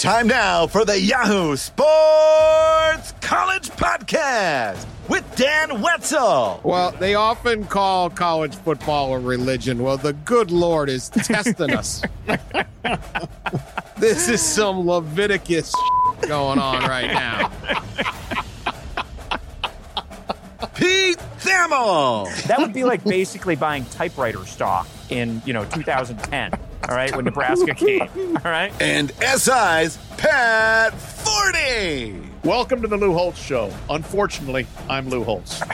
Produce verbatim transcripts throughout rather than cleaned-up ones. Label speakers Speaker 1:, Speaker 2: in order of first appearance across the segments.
Speaker 1: Time now for the Yahoo Sports College Podcast with Dan Wetzel.
Speaker 2: Well, they often call college football a religion. Well, the good Lord is testing us. This is some Leviticus going on right now.
Speaker 1: Pete Thamel.
Speaker 3: That would be like basically buying typewriter stock in, you know, two thousand ten. All right, when Nebraska came. All right.
Speaker 1: And S I's Pat Forty.
Speaker 4: Welcome to the Lou Holtz Show. Unfortunately, I'm Lou Holtz.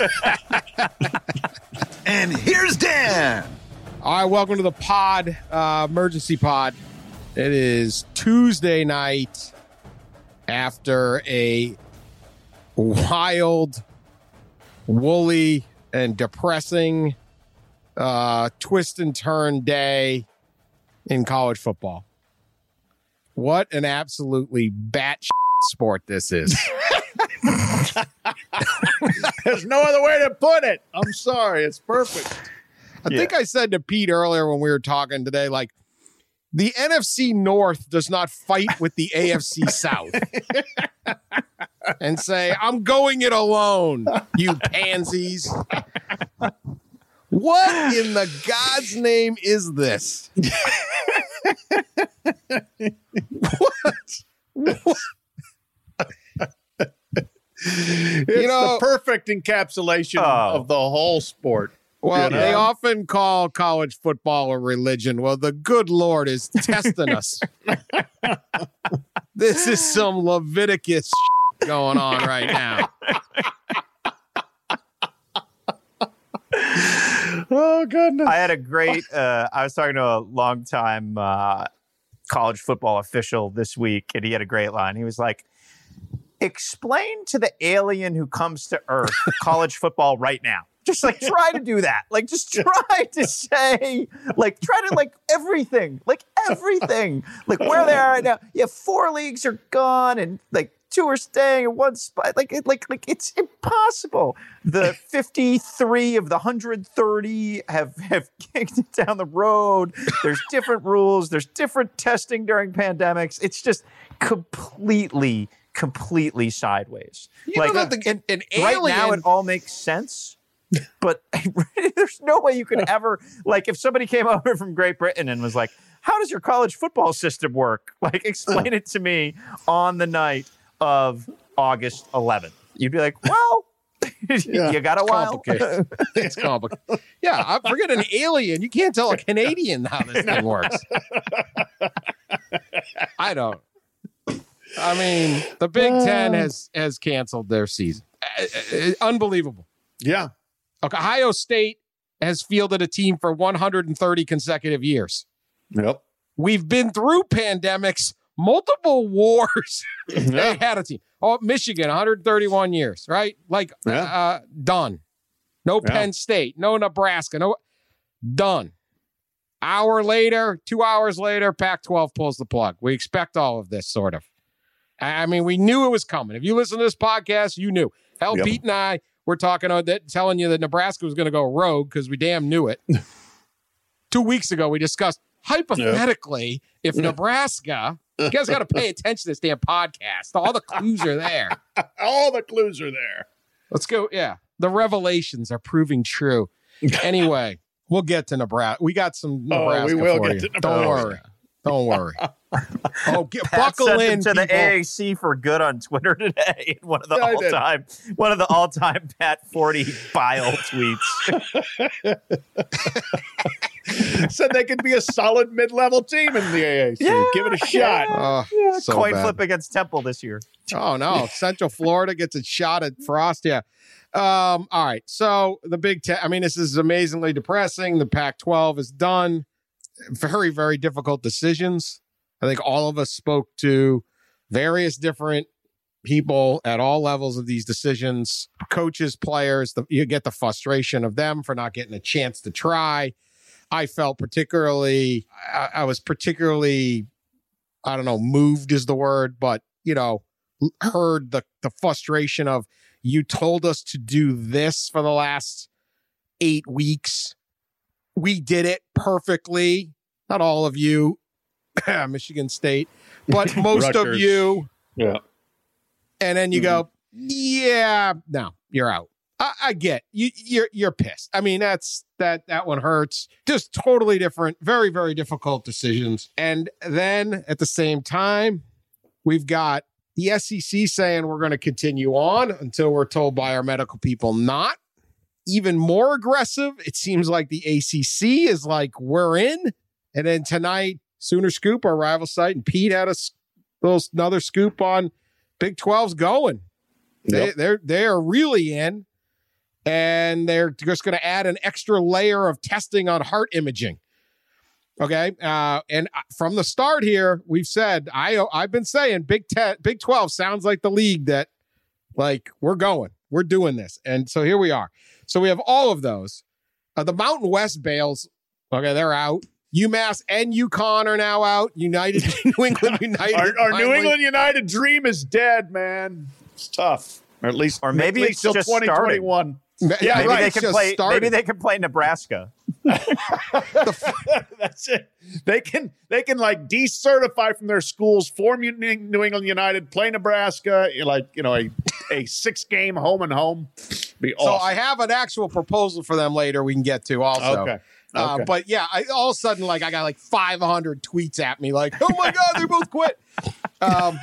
Speaker 1: And here's Dan.
Speaker 2: All right, welcome to the pod, uh, emergency pod. It is Tuesday night after a wild, woolly, and depressing uh, twist and turn day in college football. What an absolutely batshit sport this is.
Speaker 4: There's no other way to put it. I'm sorry. It's perfect.
Speaker 2: I yeah. think I said to Pete earlier when we were talking today, like, the N F C North does not fight with the A F C South and say, I'm going it alone, you pansies. What in the God's name is this? What? What?
Speaker 4: It's you know, the perfect encapsulation oh. of the whole sport.
Speaker 2: Well,
Speaker 4: you know?
Speaker 2: They often call college football a religion. Well, the good Lord is testing us. This is some Leviticus going on right now.
Speaker 4: Oh, goodness.
Speaker 3: I had a great, uh, I was talking to a longtime uh, college football official this week, and he had a great line. He was like, explain to the alien who comes to Earth college football right now. Just like try to do that. Like just try to say, like try to like everything, like everything, like where they are right now. Yeah, four leagues are gone, and like two are staying in one spot. Like it, like like it's impossible. The fifty-three of the one hundred thirty have have kicked it down the road. There's different rules. There's different testing during pandemics. It's just completely, completely sideways.
Speaker 2: You
Speaker 3: like
Speaker 2: know the, an, an
Speaker 3: right
Speaker 2: alien...
Speaker 3: now, it all makes sense. But there's no way you could ever, like, if somebody came over from Great Britain and was like, how does your college football system work? Like, explain it to me on the night of August eleventh. You'd be like, well, yeah, you got a while.
Speaker 2: Complicated. It's complicated. Yeah, I forget an alien. You can't tell a Canadian how this thing works. I don't. I mean, the Big Ten has, has canceled their season. Uh, unbelievable.
Speaker 4: Yeah.
Speaker 2: Ohio State has fielded a team for one hundred thirty consecutive years.
Speaker 4: Yep.
Speaker 2: We've been through pandemics, multiple wars. Yeah. They had a team. Oh, Michigan, one hundred thirty-one years, right? Like, yeah. uh, done. No yeah. Penn State, no Nebraska, no, done. Hour later, two hours later, Pac twelve pulls the plug. We expect all of this, sort of. I mean, we knew it was coming. If you listen to this podcast, you knew. Hell, yep. Pete and I were talking about that, telling you that Nebraska was going to go rogue because we damn knew it. Two weeks ago, we discussed, hypothetically, yep. if Nebraska, you guys got to pay attention to this damn podcast. All the clues are there.
Speaker 4: All the clues are there.
Speaker 2: Let's go. Yeah. The revelations are proving true. Anyway, we'll get to Nebraska. We got some Nebraska
Speaker 4: oh, we will
Speaker 2: for
Speaker 4: get
Speaker 2: you.
Speaker 4: To Nebraska.
Speaker 2: Don't worry. Don't worry. Oh, get,
Speaker 3: Pat
Speaker 2: buckle
Speaker 3: sent
Speaker 2: in
Speaker 3: to
Speaker 2: people.
Speaker 3: The A A C for good on Twitter today. One of the
Speaker 4: yeah,
Speaker 3: all-time, one of the all-time Pat forty bile tweets.
Speaker 4: Said they could be a solid mid-level team in the A A C.
Speaker 3: Yeah,
Speaker 4: Give it a shot.
Speaker 3: Yeah,
Speaker 2: oh,
Speaker 3: yeah.
Speaker 2: So
Speaker 3: Coin
Speaker 2: bad.
Speaker 3: flip against Temple this year.
Speaker 2: Oh no, Central Florida gets a shot at Frost. Yeah. Um, all right. So the Big Ten. I mean, this is amazingly depressing. The Pac twelve is done. Very, very difficult decisions. I think all of us spoke to various different people at all levels of these decisions, coaches, players. The, you get the frustration of them for not getting a chance to try. I felt particularly, I, I was particularly, I don't know, moved is the word, but, you know, heard the, the frustration of, you told us to do this for the last eight weeks. We did it perfectly. Not all of you. Michigan State, but most of you.
Speaker 4: Yeah.
Speaker 2: And then you
Speaker 4: mm-hmm.
Speaker 2: go, yeah, no, you're out. I, I get you. You're you're pissed. I mean, that's that that one hurts. Just totally different, very very difficult decisions. And then at the same time, we've got the S E C saying we're going to continue on until we're told by our medical people not. Even more aggressive, it seems like the A C C is like we're in. And then tonight, Sooner Scoop, our rival site, and Pete had a little another scoop on Big twelve's going. They,
Speaker 4: yep.
Speaker 2: they're they're really in. And they're just going to add an extra layer of testing on heart imaging. Okay. Uh, and from the start here, we've said, I, I've been saying Big Ten, Big twelve sounds like the league that, like, we're going, we're doing this. And so here we are. So we have all of those. Uh, the Mountain West bails. Okay. They're out. UMass and UConn are now out. United, New England United.
Speaker 4: Our, our New England United dream is dead, man. It's tough. Or at least,
Speaker 3: or maybe
Speaker 4: at
Speaker 3: it's
Speaker 4: least
Speaker 3: just
Speaker 4: twenty twenty-one.
Speaker 3: Yeah,
Speaker 2: yeah,
Speaker 3: maybe
Speaker 2: right.
Speaker 3: they can play.
Speaker 2: Started.
Speaker 3: Maybe they can play Nebraska.
Speaker 4: That's it. They can they can like decertify from their schools, form New England United, play Nebraska, like you know a a six game home and home. Be awesome.
Speaker 2: So I have an actual proposal for them later. We can get to also.
Speaker 4: Okay.
Speaker 2: Uh,
Speaker 4: okay.
Speaker 2: but yeah, I, all of a sudden, like I got like five hundred tweets at me, like, "Oh my god, they both quit." Um,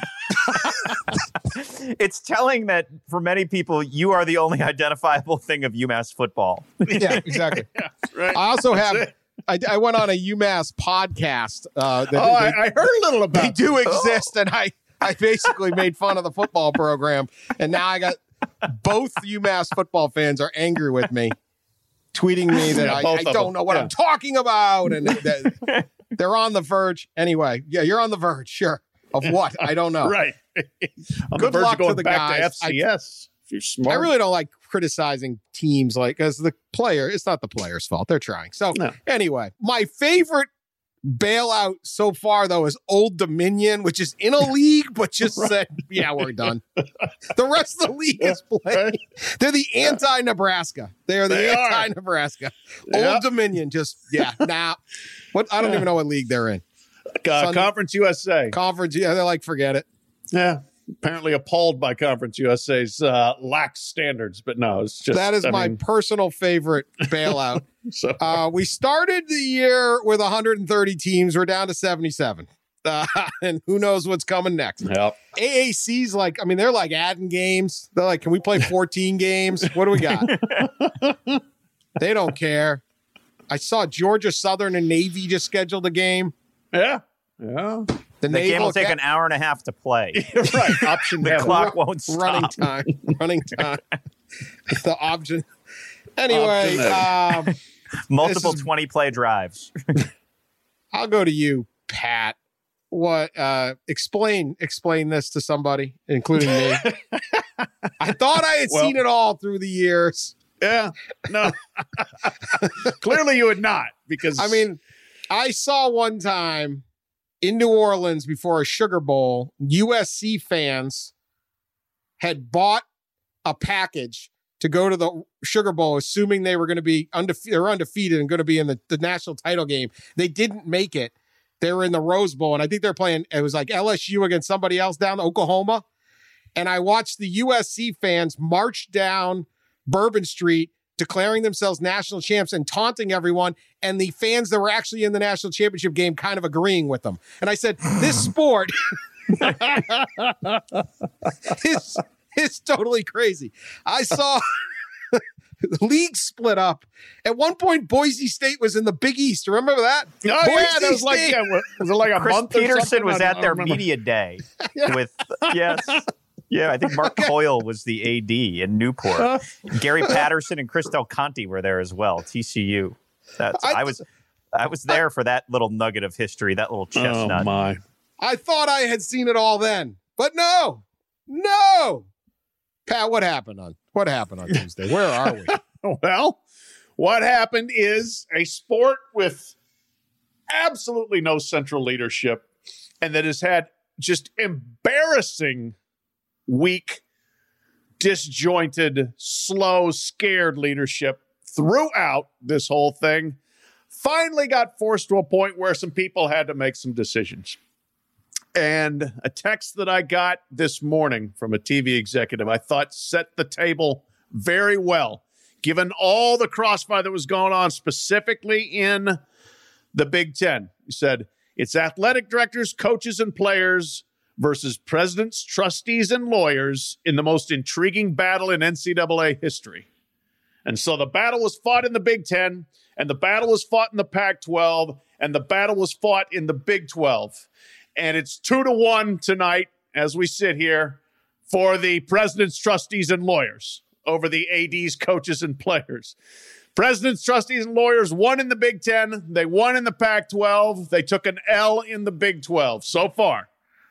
Speaker 3: it's telling that for many people, you are the only identifiable thing of UMass football.
Speaker 2: Yeah, exactly.
Speaker 4: Yeah, right.
Speaker 2: I also
Speaker 4: That's
Speaker 2: have.
Speaker 4: it.
Speaker 2: I, I went on a UMass podcast. Uh, that
Speaker 4: oh,
Speaker 2: they,
Speaker 4: I, I heard a little about.
Speaker 2: They do
Speaker 4: this.
Speaker 2: exist, and I I basically made fun of the football program, and now I got both UMass football fans are angry with me, tweeting me that
Speaker 4: Yeah,
Speaker 2: I, I
Speaker 4: both of
Speaker 2: don't
Speaker 4: them.
Speaker 2: know what
Speaker 4: Yeah.
Speaker 2: I'm talking about, and that they're on the verge. Anyway, yeah, you're on the verge, sure. Of what? I don't know.
Speaker 4: Right. On
Speaker 2: Good
Speaker 4: the verge
Speaker 2: luck
Speaker 4: of going
Speaker 2: to the
Speaker 4: back
Speaker 2: guys.
Speaker 4: to F C S. I, if you're smart.
Speaker 2: I really don't like criticizing teams like as the player. It's not the player's fault. They're trying. So
Speaker 4: No.
Speaker 2: anyway, my favorite bailout so far though is Old Dominion, which is in a league, but just
Speaker 4: Right.
Speaker 2: said, yeah, we're done. The rest of the league is playing.
Speaker 4: Right.
Speaker 2: They're the anti-Nebraska. They are the
Speaker 4: They are.
Speaker 2: anti-Nebraska.
Speaker 4: Yeah.
Speaker 2: Old Dominion, just yeah, nah. What I don't
Speaker 4: Yeah.
Speaker 2: even know what league they're in.
Speaker 4: Uh,
Speaker 2: Sun-
Speaker 4: Conference U S A.
Speaker 2: Conference, yeah, they're like, forget it.
Speaker 4: Yeah. Apparently appalled by Conference U S A's uh, lax standards, but no, it's just
Speaker 2: That is
Speaker 4: I
Speaker 2: my
Speaker 4: mean,
Speaker 2: personal favorite bailout.
Speaker 4: so,
Speaker 2: Uh, we started the year with one hundred thirty teams. We're down to seventy-seven. Uh, and who knows what's coming next.
Speaker 4: yeah.
Speaker 2: A A C's like, I mean, they're like adding games. They're like, can we play fourteen games? What do we got? They don't care. I saw Georgia Southern and Navy just scheduled a game.
Speaker 4: Yeah. Yeah.
Speaker 2: The,
Speaker 3: The game will take
Speaker 2: Ca-
Speaker 3: an hour and a half to play.
Speaker 4: Right. Option
Speaker 3: The
Speaker 4: heaven.
Speaker 3: clock won't stop.
Speaker 2: running time. Running time. The option. Anyway,
Speaker 4: Option
Speaker 2: um,
Speaker 3: Multiple
Speaker 2: This is-
Speaker 3: twenty play drives.
Speaker 2: I'll go to you, Pat. What? Uh, explain explain this to somebody, including me. I thought I had
Speaker 4: Well-
Speaker 2: seen it all through the years.
Speaker 4: Yeah. No. Clearly you would not, because
Speaker 2: I mean, I saw one time in New Orleans before a Sugar Bowl, U S C fans had bought a package to go to the Sugar Bowl, assuming they were going to be undefeated or undefeated and going to be in the, the national title game. They didn't make it. They were in the Rose Bowl, and I think they're playing, it was like L S U against somebody else down in Oklahoma. And I watched the U S C fans march down Bourbon Street, declaring themselves national champs and taunting everyone, and the fans that were actually in the national championship game kind of agreeing with them. And I said, this sport is, is totally crazy. I saw the league split up. At one point, Boise State was in the Big East. Remember that?
Speaker 4: Oh, yeah,
Speaker 2: Boise
Speaker 4: that was like,
Speaker 2: State.
Speaker 4: yeah, what- was it like a
Speaker 3: Chris
Speaker 4: month or
Speaker 3: Peterson
Speaker 4: something?
Speaker 3: was
Speaker 4: I
Speaker 3: at
Speaker 4: don't
Speaker 3: their
Speaker 4: remember.
Speaker 3: media day with yes. Yeah, I think Mark Coyle was the A D in Newport. Gary Patterson and Chris Del Conte were there as well. T C U. That's
Speaker 2: I-
Speaker 3: I, was I was there for that little nugget of history, that little
Speaker 4: Oh,
Speaker 3: chestnut.
Speaker 4: my.
Speaker 2: I thought I had seen it all then, but no, no. Pat, what happened on what happened on Tuesday? Where are we?
Speaker 4: Well, what happened is a sport with absolutely no central leadership and that has had just embarrassing, weak, disjointed, slow, scared leadership throughout this whole thing, finally got forced to a point where some people had to make some decisions. And a text that I got this morning from a T V executive, I thought set the table very well, given all the crossfire that was going on specifically in the Big Ten. He said, it's athletic directors, coaches, and players versus presidents, trustees, and lawyers in the most intriguing battle in N C double A history. And so the battle was fought in the Big Ten, and the battle was fought in the Pac twelve, and the battle was fought in the Big twelve. And it's two to one tonight as we sit here for the presidents, trustees, and lawyers over the A Ds, coaches, and players. Presidents, trustees, and lawyers won in the Big Ten. They won in the Pac twelve. They took an L in the Big twelve so far.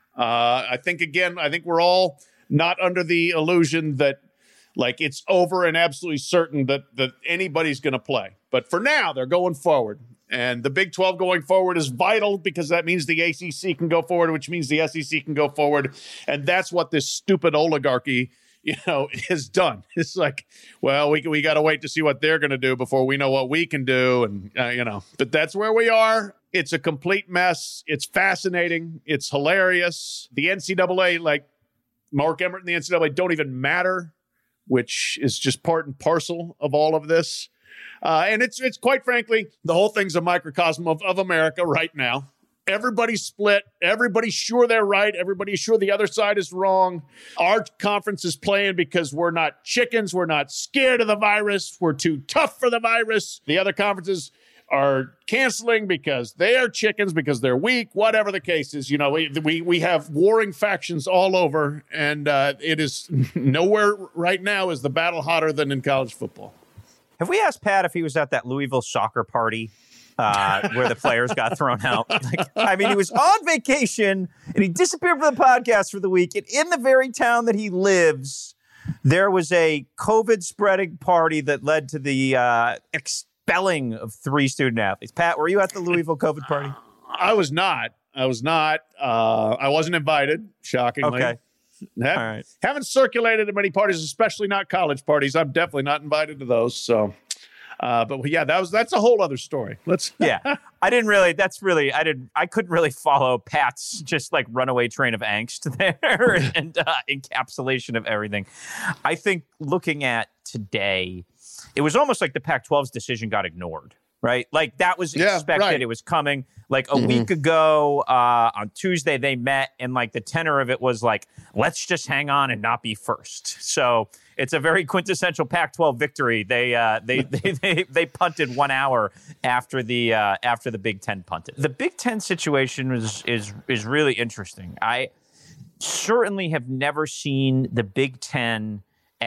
Speaker 4: Uh, I think, again, I think we're all not under the illusion that, like, it's over and absolutely certain that, that anybody's going to play. But for now, they're going forward. And the Big twelve going forward is vital because that means the A C C can go forward, which means the S E C can go forward. And that's what this stupid oligarchy, you know, has done. It's like, well, we we got to wait to see what they're going to do before we know what we can do. And, uh, you know, but that's where we are. It's a complete mess. It's fascinating. It's hilarious. The N C double A, like Mark Emmert and the N C double A don't even matter, which is just part and parcel of all of this. Uh, and it's, it's quite frankly, the whole thing's a microcosm of, of America right now. Everybody's split. Everybody's sure they're right. Everybody's sure the other side is wrong. Our conference is playing because we're not chickens. We're not scared of the virus. We're too tough for the virus. The other conferences are canceling because they are chickens, because they're weak, whatever the case is. You know, we we, we have warring factions all over, and uh, it is nowhere right now is the battle hotter than in college football.
Speaker 3: Have we asked Pat if he was at that Louisville soccer party uh, where the players got thrown out? Like, I mean, he was on vacation and he disappeared from the podcast for the week. And in the very town that he lives, there was a COVID spreading party that led to the uh, expelling of three student athletes. Pat, were you at the Louisville COVID party?
Speaker 4: I was not. I was not. Uh, I wasn't invited, shockingly.
Speaker 3: Okay.
Speaker 4: Have,
Speaker 3: All right.
Speaker 4: Haven't circulated at many parties, especially not college parties. I'm definitely not invited to those. So, uh, but yeah, that was that's a whole other story. Let's.
Speaker 3: Yeah, I didn't really. That's really. I didn't. I couldn't really follow Pat's just like runaway train of angst there and uh, encapsulation of everything. I think looking at today, it was almost like the Pac twelve's decision got ignored. Right? Like that was
Speaker 4: Yeah,
Speaker 3: expected.
Speaker 4: right.
Speaker 3: It was coming. Like a
Speaker 4: Mm-hmm.
Speaker 3: week ago uh, on Tuesday, they met and like the tenor of it was like, let's just hang on and not be first. So it's a very quintessential Pac twelve victory. They uh, they, they they they punted one hour after the uh, after the Big Ten punted. The Big Ten situation is is is really interesting. I certainly have never seen the Big Ten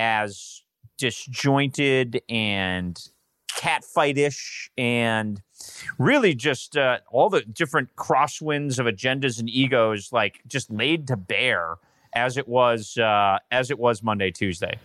Speaker 3: as disjointed and catfight-ish and really just uh, all the different crosswinds of agendas and egos like just laid to bear as it was uh, as it was Monday, Tuesday.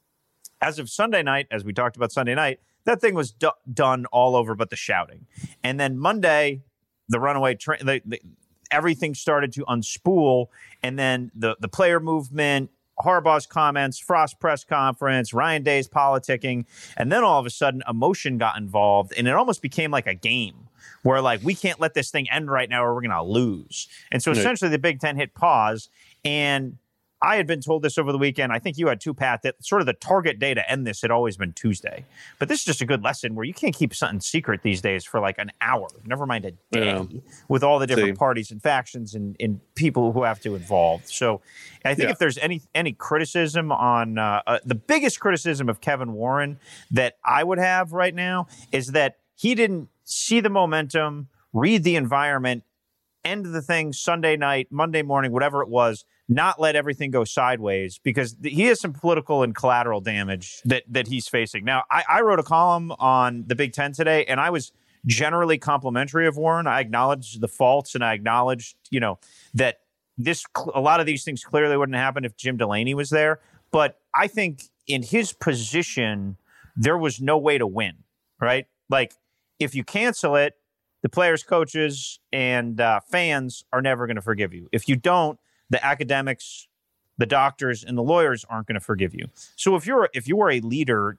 Speaker 3: As of Sunday night, as we talked about Sunday night, that thing was d- done all over but the shouting. And then Monday, the runaway train, the, the, everything started to unspool, and then the the player movement, Harbaugh's comments, Frost press conference, Ryan Day's politicking, and then all of a sudden emotion got involved, and it almost became like a game where like we can't let this thing end right now or we're going to lose. And so essentially the Big Ten hit pause, and I had been told this over the weekend. I think you had too, Pat, that sort of the target day to end this had always been Tuesday. But this is just a good lesson where you can't keep something secret these days for like an hour, never mind a day, yeah. with all the different See. parties and factions and, and people who have to involve. So I think yeah. if there's any any criticism on uh, uh, the biggest criticism of Kevin Warren that I would have right now is that he didn't see the momentum, read the environment, end the thing Sunday night, Monday morning, whatever it was, not let everything go sideways because th- he has some political and collateral damage that that he's facing. Now, I, I wrote a column on the Big Ten today, and I was generally complimentary of Warren. I acknowledged the faults, and I acknowledged, you know, that this a lot of these things clearly wouldn't happen if Jim Delaney was there. But I think in his position, there was no way to win, right? Like, if you cancel it, the players, coaches, and uh, fans are never going to forgive you. If you don't, the academics, the doctors, and the lawyers aren't going to forgive you. So if you're if you are a leader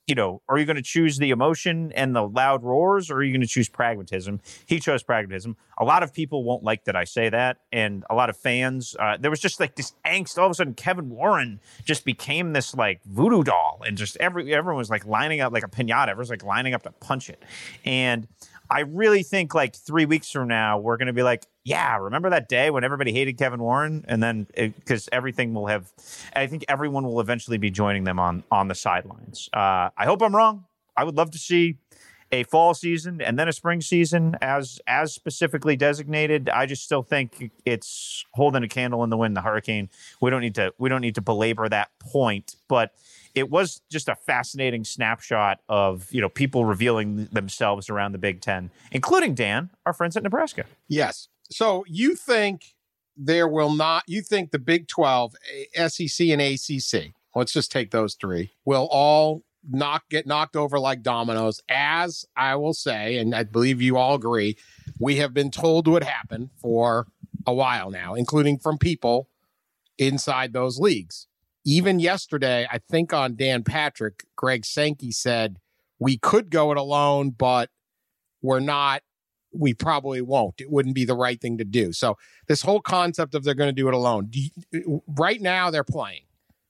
Speaker 3: you know, are you going to choose the emotion and the loud roars, or are you going to choose pragmatism? He chose pragmatism. A lot of people won't like that I say that, and a lot of fans, uh, there was just like this angst. All of a sudden, Kevin Warren just became this like voodoo doll, and just every everyone was like lining up like a piñata. Everyone was like lining up to punch it. And I really think like three weeks from now, we're going to be like, yeah, remember that day when everybody hated Kevin Warren? And then because everything will have, I think everyone will eventually be joining them on, on the sidelines. Uh, I hope I'm wrong. I would love to see a fall season and then a spring season as as specifically designated. I just still think it's holding a candle in the wind, the hurricane. We don't need to we don't need to belabor that point, but it was just a fascinating snapshot of, you know, people revealing themselves around the Big Ten, including Dan, our friends at Nebraska.
Speaker 2: Yes. So you think there will not, you think the Big twelve, S E C and A C C, let's just take those three, will all knock get knocked over like dominoes, as I will say, and I believe you all agree, we have been told would happen for a while now, including from people inside those leagues. Even yesterday, I think on Dan Patrick, Greg Sankey said, we could go it alone, but we're not, we probably won't. It wouldn't be the right thing to do. So this whole concept of they're going to do it alone, do you, right now they're playing.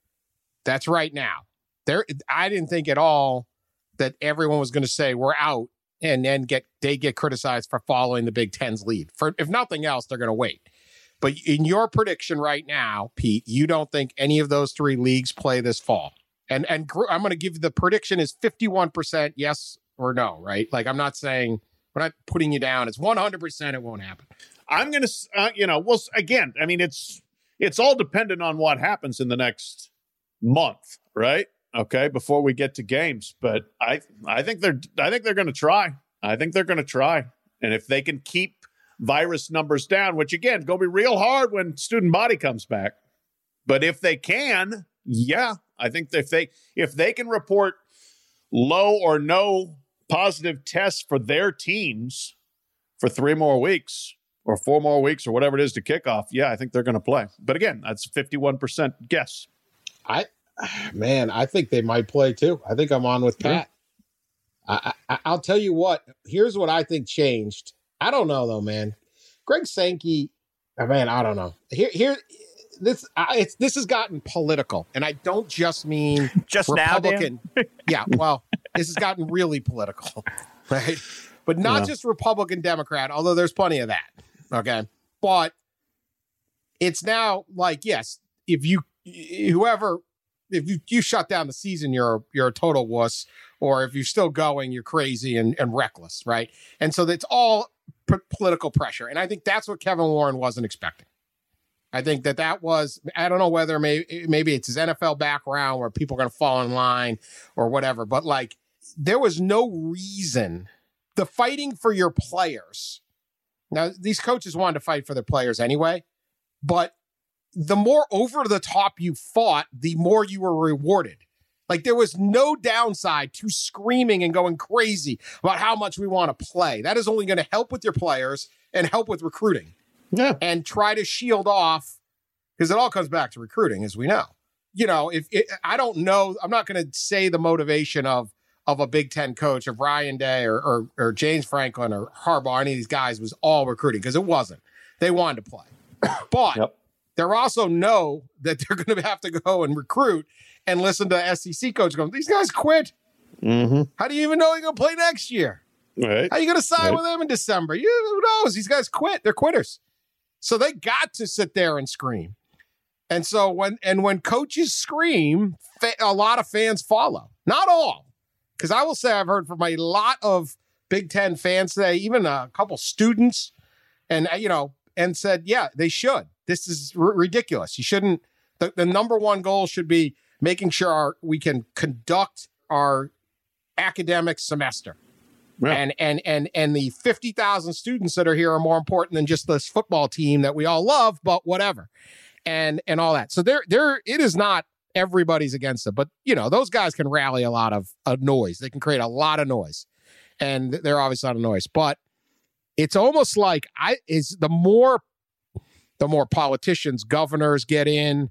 Speaker 2: That's right now. There, I didn't think at all that everyone was going to say we're out and then get they get criticized for following the Big Ten's lead. For if nothing else, they're going to wait. But in your prediction right now, Pete, you don't think any of those three leagues play this fall. And and I'm going to give you the prediction is fifty-one percent yes or no, right? Like I'm not saying, we're not putting you down. It's one hundred percent it won't happen.
Speaker 4: I'm going to, uh, you know, well, again, I mean, it's it's all dependent on what happens in the next month, right? Okay, before we get to games. But I I think they're I think they're going to try. I think they're going to try. And if they can keep virus numbers down, which again, going to be real hard when student body comes back. But if they can, yeah, I think if they if they can report low or no positive tests for their teams for three more weeks or four more weeks or whatever it is to kick off, yeah, I think they're going to play. But again, that's a fifty-one percent guess.
Speaker 2: I, man, I think they might play too. I think I'm on with Pat. Yeah. I, I, I'll tell you what, here's what I think changed. I don't know though, man. Greg Sankey, oh, man, I don't know. Here, here, this, I, it's this has gotten political, and I don't just mean
Speaker 3: just
Speaker 2: Republican.
Speaker 3: Now,
Speaker 2: yeah, well, this has gotten really political, right? But not
Speaker 4: yeah.
Speaker 2: just Republican, Democrat, although there's plenty of that. Okay, but it's now like, yes, if you, whoever, if you you shut down the season, you're you're a total wuss, or if you're still going, you're crazy and, and reckless, right? And so it's all p- political pressure, and I think that's what Kevin Warren wasn't expecting. I think that that was, I don't know whether maybe, maybe it's his N F L background where people are going to fall in line or whatever, but like there was no reason. The fighting for your players. Now, these coaches wanted to fight for their players anyway, but the more over the top you fought, the more you were rewarded. Like there was no downside to screaming and going crazy about how much we want to play. That is only going to help with your players and help with recruiting.
Speaker 4: Yeah.
Speaker 2: And try to shield off, because it all comes back to recruiting, as we know. You know, if it, I don't know, I'm not going to say the motivation of of a Big Ten coach, of Ryan Day or, or or James Franklin or Harbaugh, any of these guys was all recruiting, because it wasn't. They wanted to play. But yep. They also know that they're going to have to go and recruit and listen to S E C coach going, these guys quit.
Speaker 4: Mm-hmm.
Speaker 2: How do you even know you're going to play next year?
Speaker 4: Right.
Speaker 2: How are you going to sign
Speaker 4: right.
Speaker 2: with them in December? You, who knows? These guys quit. They're quitters. So they got to sit there and scream. And so when and when coaches scream, fa- a lot of fans follow. Not all. Because I will say I've heard from a lot of Big Ten fans today, even a couple students, and, you know, and said, yeah, they should. This is r- ridiculous. You shouldn't. The, the number one goal should be making sure our, we can conduct our academic semester. Yeah. And and and and the fifty thousand students that are here are more important than just this football team that we all love, but whatever. And and all that. So there there it is not everybody's against it, but you know, those guys can rally a lot of, of noise. They can create a lot of noise. And they're obviously not a noise, but it's almost like I is the more the more politicians, governors get in,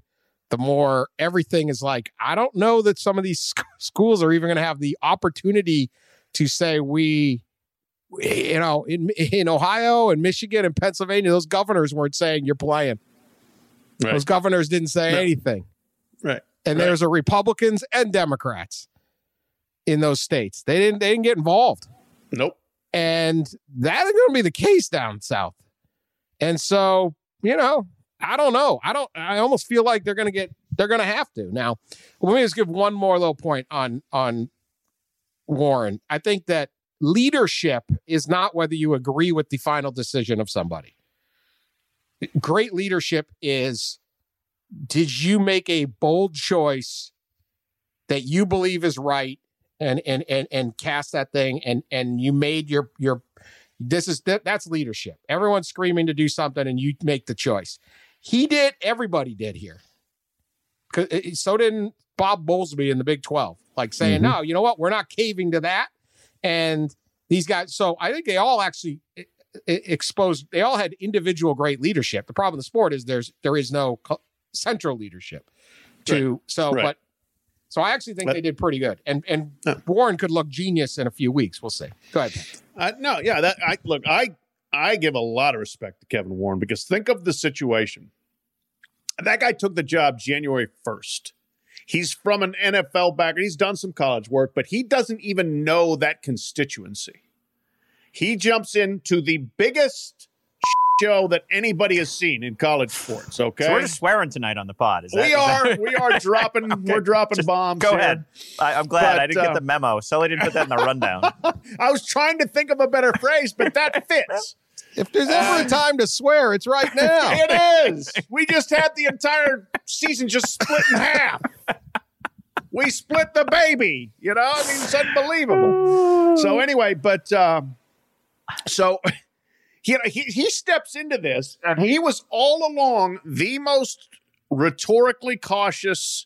Speaker 2: the more everything is like, I don't know that some of these sc- schools are even going to have the opportunity to say we, we, you know, in, in Ohio and Michigan and Pennsylvania, those governors weren't saying you're playing. Right. Those governors didn't say no. anything.
Speaker 4: Right.
Speaker 2: And
Speaker 4: right.
Speaker 2: there's a Republicans and Democrats in those states. They didn't, they didn't get involved.
Speaker 4: Nope.
Speaker 2: And that is going to be the case down south. And so, you know, I don't know. I don't, I almost feel like they're going to get, they're going to have to. Now, let me just give one more little point on, on Warren. I think that leadership is not whether you agree with the final decision of somebody. Great leadership is, did you make a bold choice that you believe is right and, and, and, and cast that thing and, and you made your, your, this is, that, that's leadership. Everyone's screaming to do something and you make the choice. He did. Everybody did here. So didn't Bob Bowlesby in the Big twelve, like saying, mm-hmm. no, you know what? We're not caving to that. And these guys, so I think they all actually exposed, they all had individual great leadership. The problem in the sport is there's, there is no central leadership to, right. so, right. but, so I actually think but, they did pretty good. And, and uh, Warren could look genius in a few weeks. We'll see. Go ahead.
Speaker 4: Uh, no, yeah, that, I look, I, I give a lot of respect to Kevin Warren because think of the situation. That guy took the job January first. He's from an N F L background. He's done some college work, but he doesn't even know that constituency. He jumps into the biggest show that anybody has seen in college sports. Okay,
Speaker 3: so we're just swearing tonight on the pod. Is that,
Speaker 4: we
Speaker 3: is
Speaker 4: are.
Speaker 3: That...
Speaker 4: we are dropping. Okay. We're dropping just bombs.
Speaker 3: Go
Speaker 4: here.
Speaker 3: ahead. I, I'm glad
Speaker 4: but,
Speaker 3: I didn't
Speaker 4: uh,
Speaker 3: get the memo. Sully didn't put that in the rundown.
Speaker 4: I was trying to think of a better phrase, but that fits.
Speaker 2: If there's ever a time to swear, it's right now.
Speaker 4: It is. We just had the entire season just split in half. We split the baby. You know, I mean, it's unbelievable. So anyway, but um, so he, he he steps into this, and he was all along the most rhetorically cautious,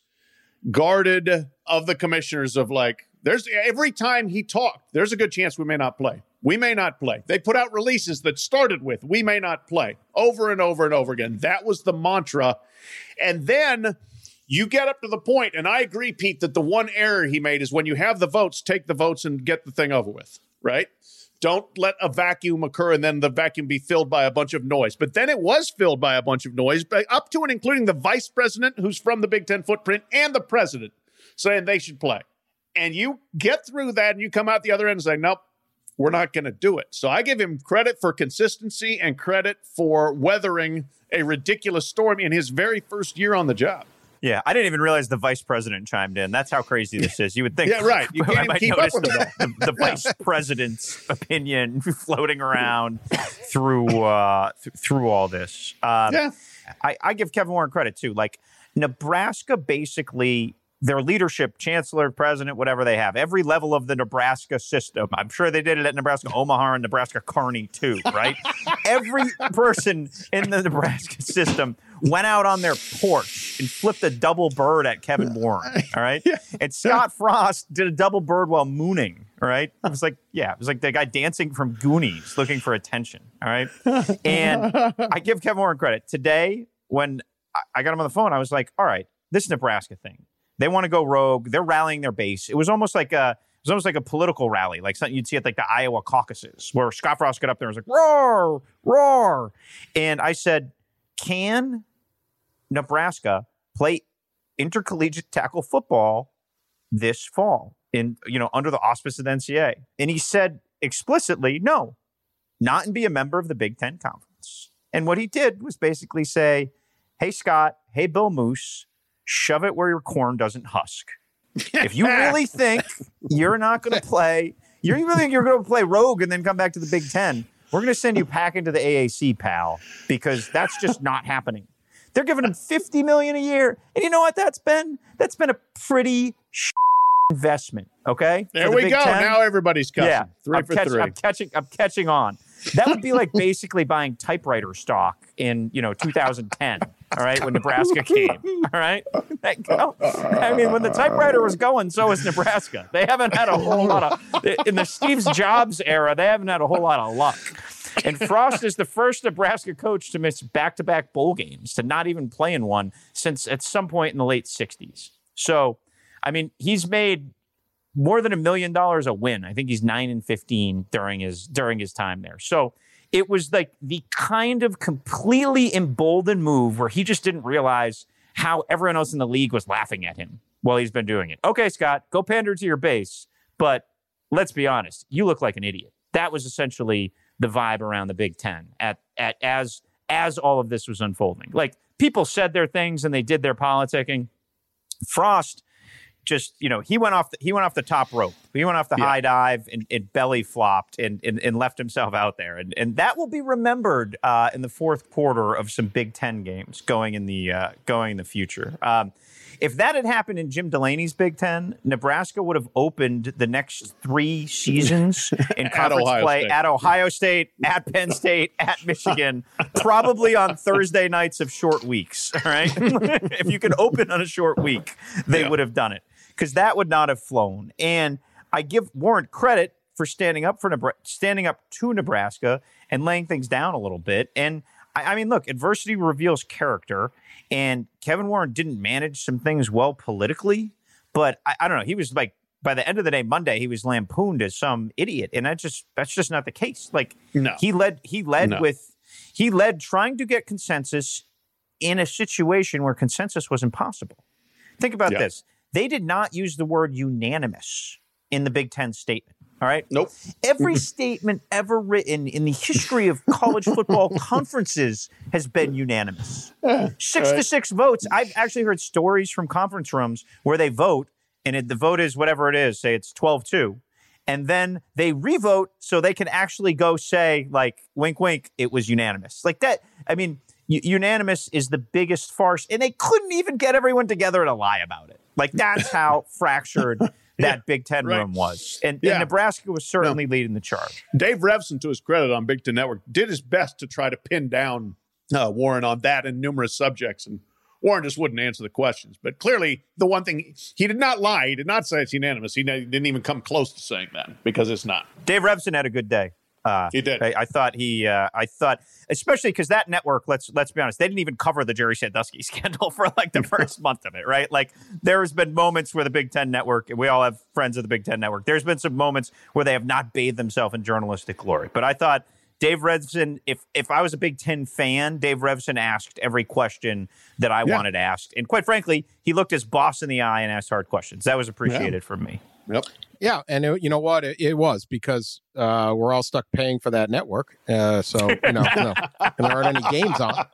Speaker 4: guarded of the commissioners. Of like, there's every time he talked, there's a good chance we may not play. We may not play. They put out releases that started with, we may not play, over and over and over again. That was the mantra. And then you get up to the point, and I agree, Pete, that the one error he made is when you have the votes, take the votes and get the thing over with, right? Don't let a vacuum occur and then the vacuum be filled by a bunch of noise. But then it was filled by a bunch of noise, up to and including the vice president, who's from the Big Ten footprint, and the president saying they should play. And you get through that, and you come out the other end and say, nope, we're not going to do it. So I give him credit for consistency and credit for weathering a ridiculous storm in his very first year on the job.
Speaker 3: Yeah, I didn't even realize the vice president chimed in. That's how crazy this is. You would think.
Speaker 4: Yeah, right. You can't
Speaker 3: I
Speaker 4: even keep up with
Speaker 3: the, it. The, the vice president's opinion floating around through uh, th- through all this. Um,
Speaker 4: yeah.
Speaker 3: I, I give Kevin Warren credit, too. Like, Nebraska basically... Their leadership, chancellor, president, whatever they have, every level of the Nebraska system. I'm sure they did it at Nebraska Omaha and Nebraska Kearney, too, right? Every person in the Nebraska system went out on their porch and flipped a double bird at Kevin Warren, all right? And Scott Frost did a double bird while mooning, all right? It was like, yeah, it was like the guy dancing from Goonies looking for attention, all right? And I give Kevin Warren credit. Today, when I got him on the phone, I was like, all right, this Nebraska thing. They want to go rogue. They're rallying their base. It was almost like a, it was almost like a political rally, like something you'd see at like the Iowa caucuses, where Scott Frost got up there and was like, roar, roar. And I said, can Nebraska play intercollegiate tackle football this fall in, you know, under the auspice of the N C double A? And he said explicitly, no, not and be a member of the Big Ten Conference. And what he did was basically say, hey, Scott, hey, Bill Moose, shove it where your corn doesn't husk. If you really think you're not going to play, you really think you're going to play rogue and then come back to the Big Ten, we're going to send you back into the A A C, pal, because that's just not happening. They're giving him fifty million dollars a year. And you know what that's been? That's been a pretty sh- investment, okay?
Speaker 4: There
Speaker 3: the
Speaker 4: we
Speaker 3: Big
Speaker 4: go.
Speaker 3: Ten.
Speaker 4: Now everybody's cussing.
Speaker 3: Yeah,
Speaker 4: three
Speaker 3: I'm
Speaker 4: for
Speaker 3: catch,
Speaker 4: three.
Speaker 3: I'm catching, I'm catching on. That would be like basically buying typewriter stock in, you know, two thousand ten, all right, when Nebraska came, all right? I mean, when the typewriter was going, so was Nebraska. They haven't had a whole lot of, in the Steve Jobs era, they haven't had a whole lot of luck. And Frost is the first Nebraska coach to miss back-to-back bowl games, to not even play in one since at some point in the late sixties. So, I mean, he's made more than a million dollars a win. I think he's nine and fifteen during his during his time there. So it was like the kind of completely emboldened move where he just didn't realize how everyone else in the league was laughing at him while he's been doing it. Okay, Scott, go pander to your base, but let's be honest, you look like an idiot. That was essentially the vibe around the Big Ten at at as as all of this was unfolding. Like, people said their things and they did their politicking. Frost just, you know, he went off the, he went off the top rope. He went off the yeah. high dive and, and belly flopped and, and and left himself out there. And and that will be remembered uh, in the fourth quarter of some Big Ten games going in the uh, going in the future. Um, if that had happened in Jim Delaney's Big Ten, Nebraska would have opened the next three seasons in conference play State. at Ohio State, at Penn State, at Michigan, probably on Thursday nights of short weeks. All right, if you could open on a short week, they yeah. would have done it. Because that would not have flown. And I give Warren credit for standing up for Nebraska, standing up to Nebraska and laying things down a little bit. And I, I mean, look, adversity reveals character. And Kevin Warren didn't manage some things well politically, but I, I don't know. He was like, by the end of the day, Monday, he was lampooned as some idiot, and that just that's just not the case. Like, no. he led he led no. with he led trying to get consensus in a situation where consensus was impossible. Think about yeah. this. They did not use the word unanimous in the Big Ten statement. All right?
Speaker 4: Nope.
Speaker 3: Every statement ever written in the history of college football conferences has been unanimous. Yeah, six right. to six votes. I've actually heard stories from conference rooms where they vote, and it, the vote is whatever it is, say it's twelve two, and then they revote so they can actually go say, like, wink, wink, it was unanimous. Like that, I mean, u- unanimous is the biggest farce, and they couldn't even get everyone together to lie about it. Like, that's how fractured that yeah, Big Ten right. room was. And, yeah. and Nebraska was certainly no. leading the charge.
Speaker 4: Dave Revson, to his credit on Big Ten Network, did his best to try to pin down uh, Warren on that and numerous subjects. And Warren just wouldn't answer the questions. But clearly, the one thing, he did not lie. He did not say it's unanimous. He didn't even come close to saying that, because it's not.
Speaker 3: Dave Revson had a good day. Uh,
Speaker 4: he did.
Speaker 3: I, I thought he. Uh, I thought, especially because that network. Let's let's be honest. They didn't even cover the Jerry Sandusky scandal for like the first month of it, right? Like, there's been moments where the Big Ten Network, and we all have friends of the Big Ten Network. There's been some moments where they have not bathed themselves in journalistic glory. But I thought Dave Revson, if if I was a Big Ten fan, Dave Revson asked every question that I yeah. wanted asked, and quite frankly, he looked his boss in the eye and asked hard questions. That was appreciated yeah. from me.
Speaker 4: Yep.
Speaker 2: Yeah, and it, you know what? It, it was because uh, we're all stuck paying for that network. Uh, so, you know, no, there aren't any games on.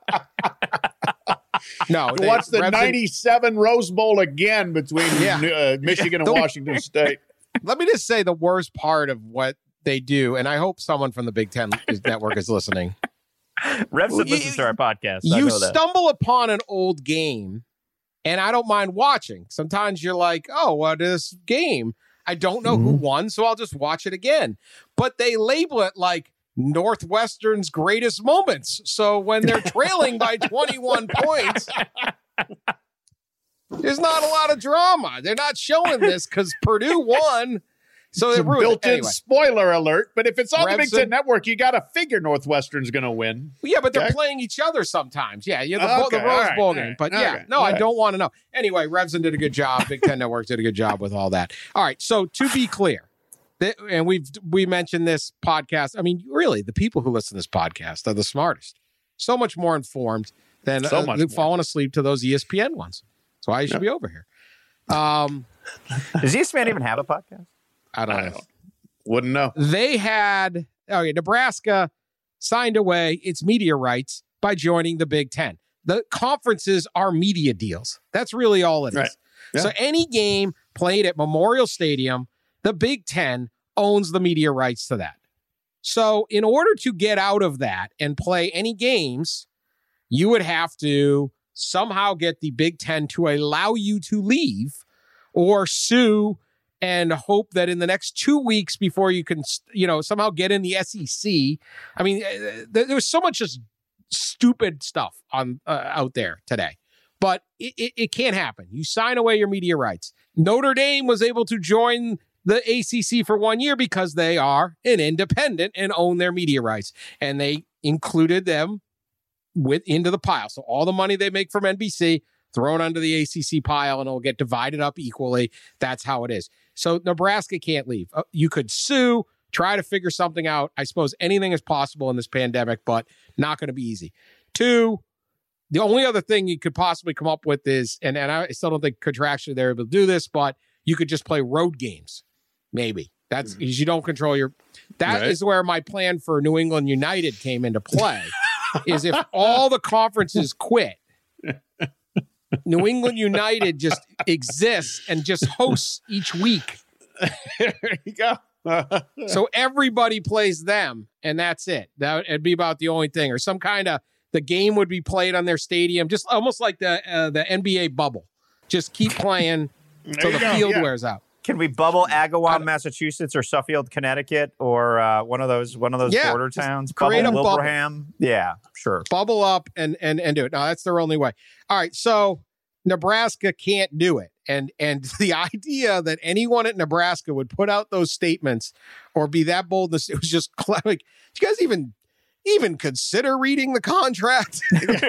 Speaker 2: No.
Speaker 4: They, What's the ninety-seven Rose Bowl again between yeah. uh, Michigan and Washington State?
Speaker 2: Let me just say the worst part of what they do, and I hope someone from the Big Ten Network is listening.
Speaker 3: Revson listens to our podcast.
Speaker 2: I you know that. Stumble upon an old game, and I don't mind watching. Sometimes you're like, oh, what is this game? I don't know mm-hmm. who won, so I'll just watch it again. But they label it like Northwestern's greatest moments. So when they're trailing by twenty-one points, there's not a lot of drama. They're not showing this because Purdue won. So they ruined
Speaker 4: built-in
Speaker 2: it. Anyway.
Speaker 4: Spoiler alert. But if it's on Revson, the Big Ten Network, you got to figure Northwestern's going to win.
Speaker 2: Yeah, but they're okay. playing each other sometimes. Yeah, yeah, the, okay. the Rose right. Bowl game. Right. But okay. yeah, no, all I right. don't want to know. Anyway, Revson did a good job. Big Ten Network did a good job with all that. All right, so to be clear, th- and we've we mentioned this podcast. I mean, really, the people who listen to this podcast are the smartest. So much more informed than
Speaker 4: so
Speaker 2: uh, falling asleep to those E S P N ones. That's why you should yep. be over here. Um,
Speaker 3: Does E S P N even have a podcast?
Speaker 2: I don't
Speaker 4: I
Speaker 2: know.
Speaker 4: Don't, wouldn't know.
Speaker 2: They had, okay, Nebraska signed away its media rights by joining the Big Ten. The conferences are media deals. That's really all it is. Right. Yeah. So any game played at Memorial Stadium, the Big Ten owns the media rights to that. So in order to get out of that and play any games, you would have to somehow get the Big Ten to allow you to leave or sue and hope that in the next two weeks before you can, you know, somehow get in the S E C. I mean, there was so much just stupid stuff on uh, out there today, but it, it, it can't happen. You sign away your media rights. Notre Dame was able to join the A C C for one year because they are an independent and own their media rights. And they included them with into the pile. So all the money they make from N B C thrown under the A C C pile and it'll get divided up equally. That's how it is. So Nebraska can't leave. Uh, you could sue, try to figure something out. I suppose anything is possible in this pandemic, but not going to be easy. Two, the only other thing you could possibly come up with is, and, and I still don't think contractually they're able to do this, but you could just play road games. Maybe. That's because you don't control your... That right. is where my plan for New England United came into play, is if all the conferences quit, New England United just exists and just hosts each week.
Speaker 4: There you go.
Speaker 2: So everybody plays them, and that's it. That would be about the only thing. Or some kind of... The game would be played on their stadium, just almost like the uh, the N B A bubble. Just keep playing until the
Speaker 4: go,
Speaker 2: field
Speaker 4: yeah.
Speaker 2: wears out.
Speaker 3: Can we bubble Agawam, Massachusetts, or Suffield, Connecticut, or uh, one of those one of those
Speaker 2: yeah,
Speaker 3: border towns?
Speaker 2: Create
Speaker 3: bubble
Speaker 2: a bubble.
Speaker 3: Wilbraham. Yeah, sure.
Speaker 2: Bubble up and and and do it. No, that's their only way. All right, so Nebraska can't do it, and and the idea that anyone at Nebraska would put out those statements or be that bold, it was just like, did you guys even? even consider reading the contract,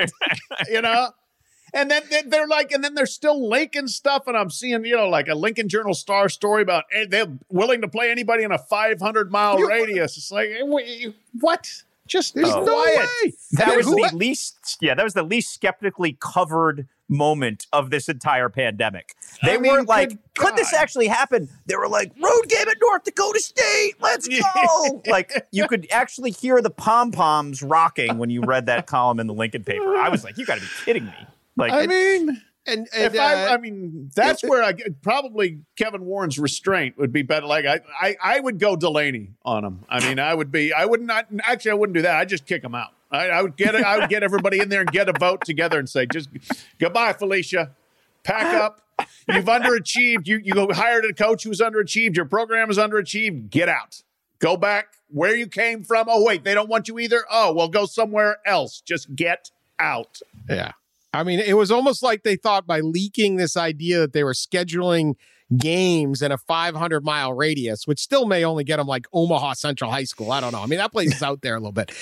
Speaker 4: you know? And then they're like, and then they're still linking stuff. And I'm seeing, you know, like a Lincoln Journal Star story about hey, they're willing to play anybody in a five hundred mile you, radius. It's like, what? Just
Speaker 2: there's
Speaker 4: oh.
Speaker 2: no way.
Speaker 3: That
Speaker 2: I mean,
Speaker 3: was
Speaker 2: who,
Speaker 3: the least, yeah, that was the least skeptically covered moment of this entire pandemic. They I mean, weren't like, could this actually happen? They were like, road game at North Dakota State. Let's go. Like, you could actually hear the pom-poms rocking when you read that column in the Lincoln paper. I was like, you got to be kidding me. Like,
Speaker 4: I mean...
Speaker 2: And, and
Speaker 4: if
Speaker 2: uh,
Speaker 4: I, I mean, that's where I probably Kevin Warren's restraint would be better. Like I, I, I would go Delaney on him. I mean, I would be, I would not, actually, I wouldn't do that. I'd just kick him out. I, I would get it. I would get everybody in there and get a vote together and say, just goodbye, Felicia, pack up. You've underachieved. You, you hired a coach who's underachieved. Your program is underachieved. Get out. Go back where you came from. Oh, wait, they don't want you either. Oh, well, go somewhere else. Just get out.
Speaker 2: Yeah. I mean, it was almost like they thought by leaking this idea that they were scheduling games in a five hundred mile radius, which still may only get them like Omaha Central High School. I don't know. I mean, that place is out there a little bit.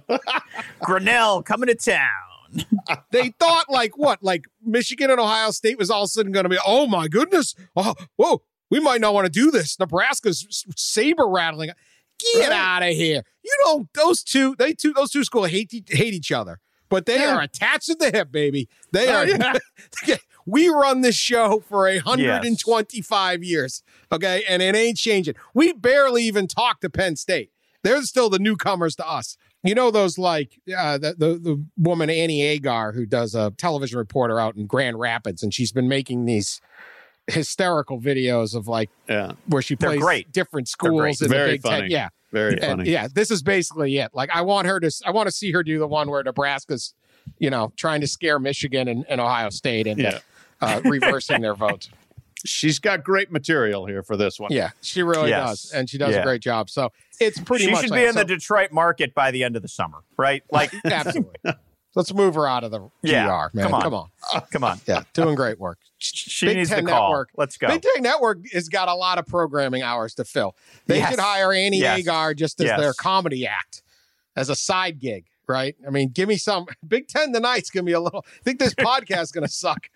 Speaker 3: Grinnell coming to town.
Speaker 2: They thought like what? Like Michigan and Ohio State was all of a sudden going to be, oh my goodness. Oh, whoa, we might not want to do this. Nebraska's saber rattling. Get right. out of here. You know, those two, they two, those two schools hate, hate each other. But they yeah. are attached at the hip, baby. They oh, are. Yeah. We run this show for one hundred twenty-five yes. years, okay? And it ain't changing. We barely even talk to Penn State. They're still the newcomers to us. You know those like uh, the, the the woman Annie Agar who does a television reporter out in Grand Rapids, and she's been making these hysterical videos of like
Speaker 4: yeah.
Speaker 2: where she plays
Speaker 3: great.
Speaker 2: different schools in
Speaker 4: Very
Speaker 2: the Big
Speaker 4: funny.
Speaker 2: Ten. Yeah.
Speaker 4: Very
Speaker 2: and,
Speaker 4: funny.
Speaker 2: Yeah, this is basically it. Like, I want her to, I want to see her do the one where Nebraska's, you know, trying to scare Michigan and, and Ohio State and
Speaker 4: yeah.
Speaker 2: uh, reversing their votes.
Speaker 4: She's got great material here for this one.
Speaker 2: Yeah, she really
Speaker 3: yes.
Speaker 2: does. And she does
Speaker 3: yeah.
Speaker 2: a great job. So it's pretty
Speaker 3: she
Speaker 2: much.
Speaker 3: She should
Speaker 2: like,
Speaker 3: be in
Speaker 2: so,
Speaker 3: the Detroit market by the end of the summer, right? Like,
Speaker 2: absolutely. Let's move her out of the
Speaker 3: yeah.
Speaker 2: G R, man.
Speaker 3: Come on.
Speaker 2: Come on.
Speaker 3: Uh, come on.
Speaker 2: Yeah, doing great work.
Speaker 3: She
Speaker 2: Big
Speaker 3: needs
Speaker 2: Ten
Speaker 3: the call.
Speaker 2: Network.
Speaker 3: Let's go.
Speaker 2: Big Ten Network has got a lot of programming hours to fill. They
Speaker 3: yes.
Speaker 2: should hire Annie
Speaker 3: yes.
Speaker 2: Agar just as
Speaker 3: yes.
Speaker 2: their comedy act, as a side gig, right? I mean, give me some. Big Ten tonight's going to be a little, I think this podcast is going to suck.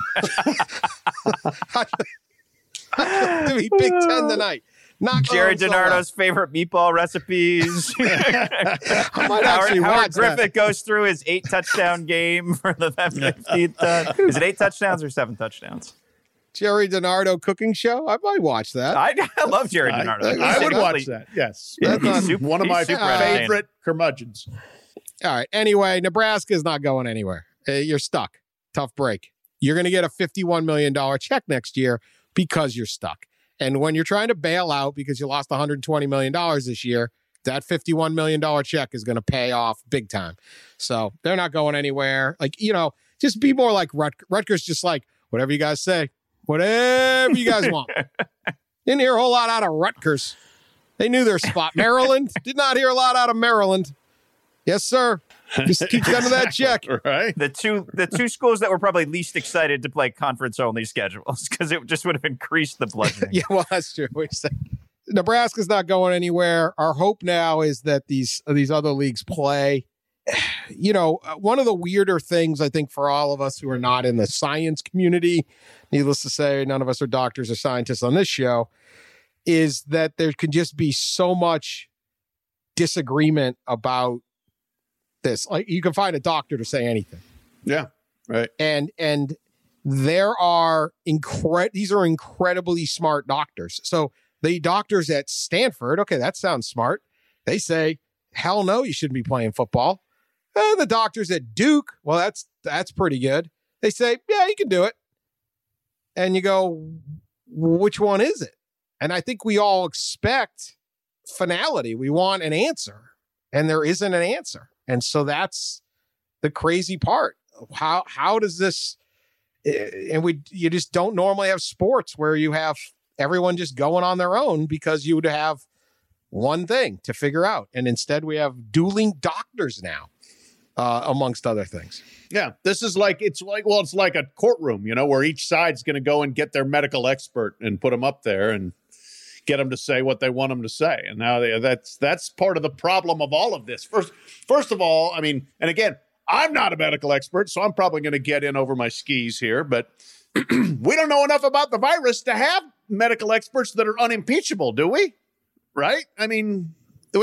Speaker 2: To be Big Ten tonight. Not
Speaker 3: Jerry DiNardo's so favorite meatball recipes.
Speaker 2: I might
Speaker 3: Howard,
Speaker 2: actually
Speaker 3: Howard
Speaker 2: watch
Speaker 3: Griffith
Speaker 2: that.
Speaker 3: goes through his eight touchdown game for the fifteenth time. Is it eight touchdowns or seven touchdowns?
Speaker 2: Jerry DiNardo cooking show? I might watch that.
Speaker 3: I, I love Jerry DiNardo.
Speaker 4: I, I would
Speaker 3: He's
Speaker 4: watch that. Yes.
Speaker 3: Yeah,
Speaker 4: That's
Speaker 3: he's super,
Speaker 4: one of my favorite curmudgeons.
Speaker 2: All right. Anyway, Nebraska is not going anywhere. Uh, you're stuck. Tough break. You're going to get a fifty-one million dollars check next year because you're stuck. And when you're trying to bail out because you lost one hundred twenty million dollars this year, that fifty-one million dollars check is going to pay off big time. So they're not going anywhere. Like, you know, just be more like Rut- Rutgers, just like, whatever you guys say, whatever you guys want. Didn't hear a whole lot out of Rutgers. They knew their spot. Maryland, did not hear a lot out of Maryland. Yes, sir. Just keep sending that check.
Speaker 4: Right.
Speaker 3: The two the two schools that were probably least excited to play conference only schedules because it just would have increased the bludgeoning.
Speaker 2: Yeah, well, that's true. Nebraska's not going anywhere. Our hope now is that these these other leagues play. You know, one of the weirder things I think for all of us who are not in the science community, needless to say, none of us are doctors or scientists on this show, is that there can just be so much disagreement about this. Like, you can find a doctor to say anything.
Speaker 4: Yeah, right.
Speaker 2: And and there are incre- these are incredibly smart doctors. So the doctors at Stanford, okay, that sounds smart. They say, hell no, you shouldn't be playing football. Uh, the doctors at Duke, well, that's that's pretty good. They say, yeah, you can do it. And you go, which one is it? And I think we all expect finality. We want an answer, and there isn't an answer. And so that's the crazy part. How how does this? And we you just don't normally have sports where you have everyone just going on their own because you would have one thing to figure out, and instead we have dueling doctors now. Uh, amongst other things.
Speaker 4: Yeah, this is like, it's like, well, it's like a courtroom, you know, where each side's going to go and get their medical expert and put them up there and get them to say what they want them to say. And now they, that's that's part of the problem of all of this. First, first of all, I mean, and again, I'm not a medical expert, so I'm probably going to get in over my skis here, but we don't know enough about the virus to have medical experts that are unimpeachable, do we? Right? I mean...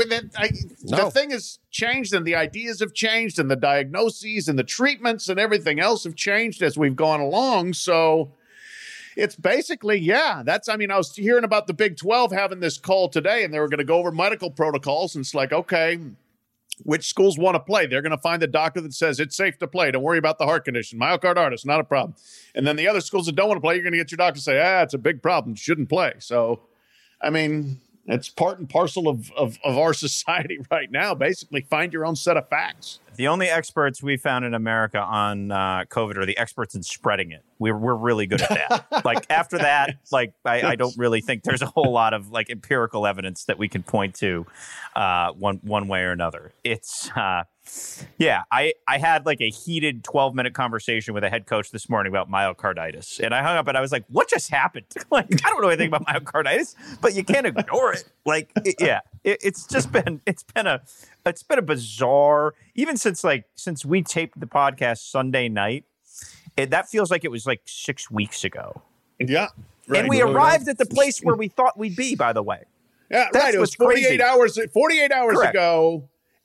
Speaker 4: I,
Speaker 2: no.
Speaker 4: The thing has changed, and the ideas have changed, and the diagnoses and the treatments and everything else have changed as we've gone along. So it's basically, yeah, that's, I mean, I was hearing about the Big twelve having this call today, and they were going to go over medical protocols. And it's like, okay, which schools want to play? They're going to find the doctor that says it's safe to play. Don't worry about the heart condition. Myocarditis, not a problem. And then the other schools that don't want to play, you're going to get your doctor to say, ah, it's a big problem. Shouldn't play. So, I mean... It's part and parcel of, of, of our society right now. Basically, find your own set of facts.
Speaker 3: The only experts we found in America on uh, COVID are the experts in spreading it. We're we're really good at that. Like after that, like I, I don't really think there's a whole lot of like empirical evidence that we can point to uh, one one way or another. It's uh, yeah. I I had like a heated twelve minute conversation with a head coach this morning about myocarditis, and I hung up and I was like, "What just happened?" Like I don't know anything about myocarditis, but you can't ignore it. Like it, yeah, it, it's just been it's been a it's been a bizarre even since like since we taped the podcast Sunday night. It, that feels like it was like six weeks ago.
Speaker 4: Yeah. Right.
Speaker 3: And we arrived at the place where we thought we'd be, by the way.
Speaker 4: Yeah,
Speaker 3: That's
Speaker 4: right. It was forty-eight crazy. hours, forty-eight hours Correct. ago.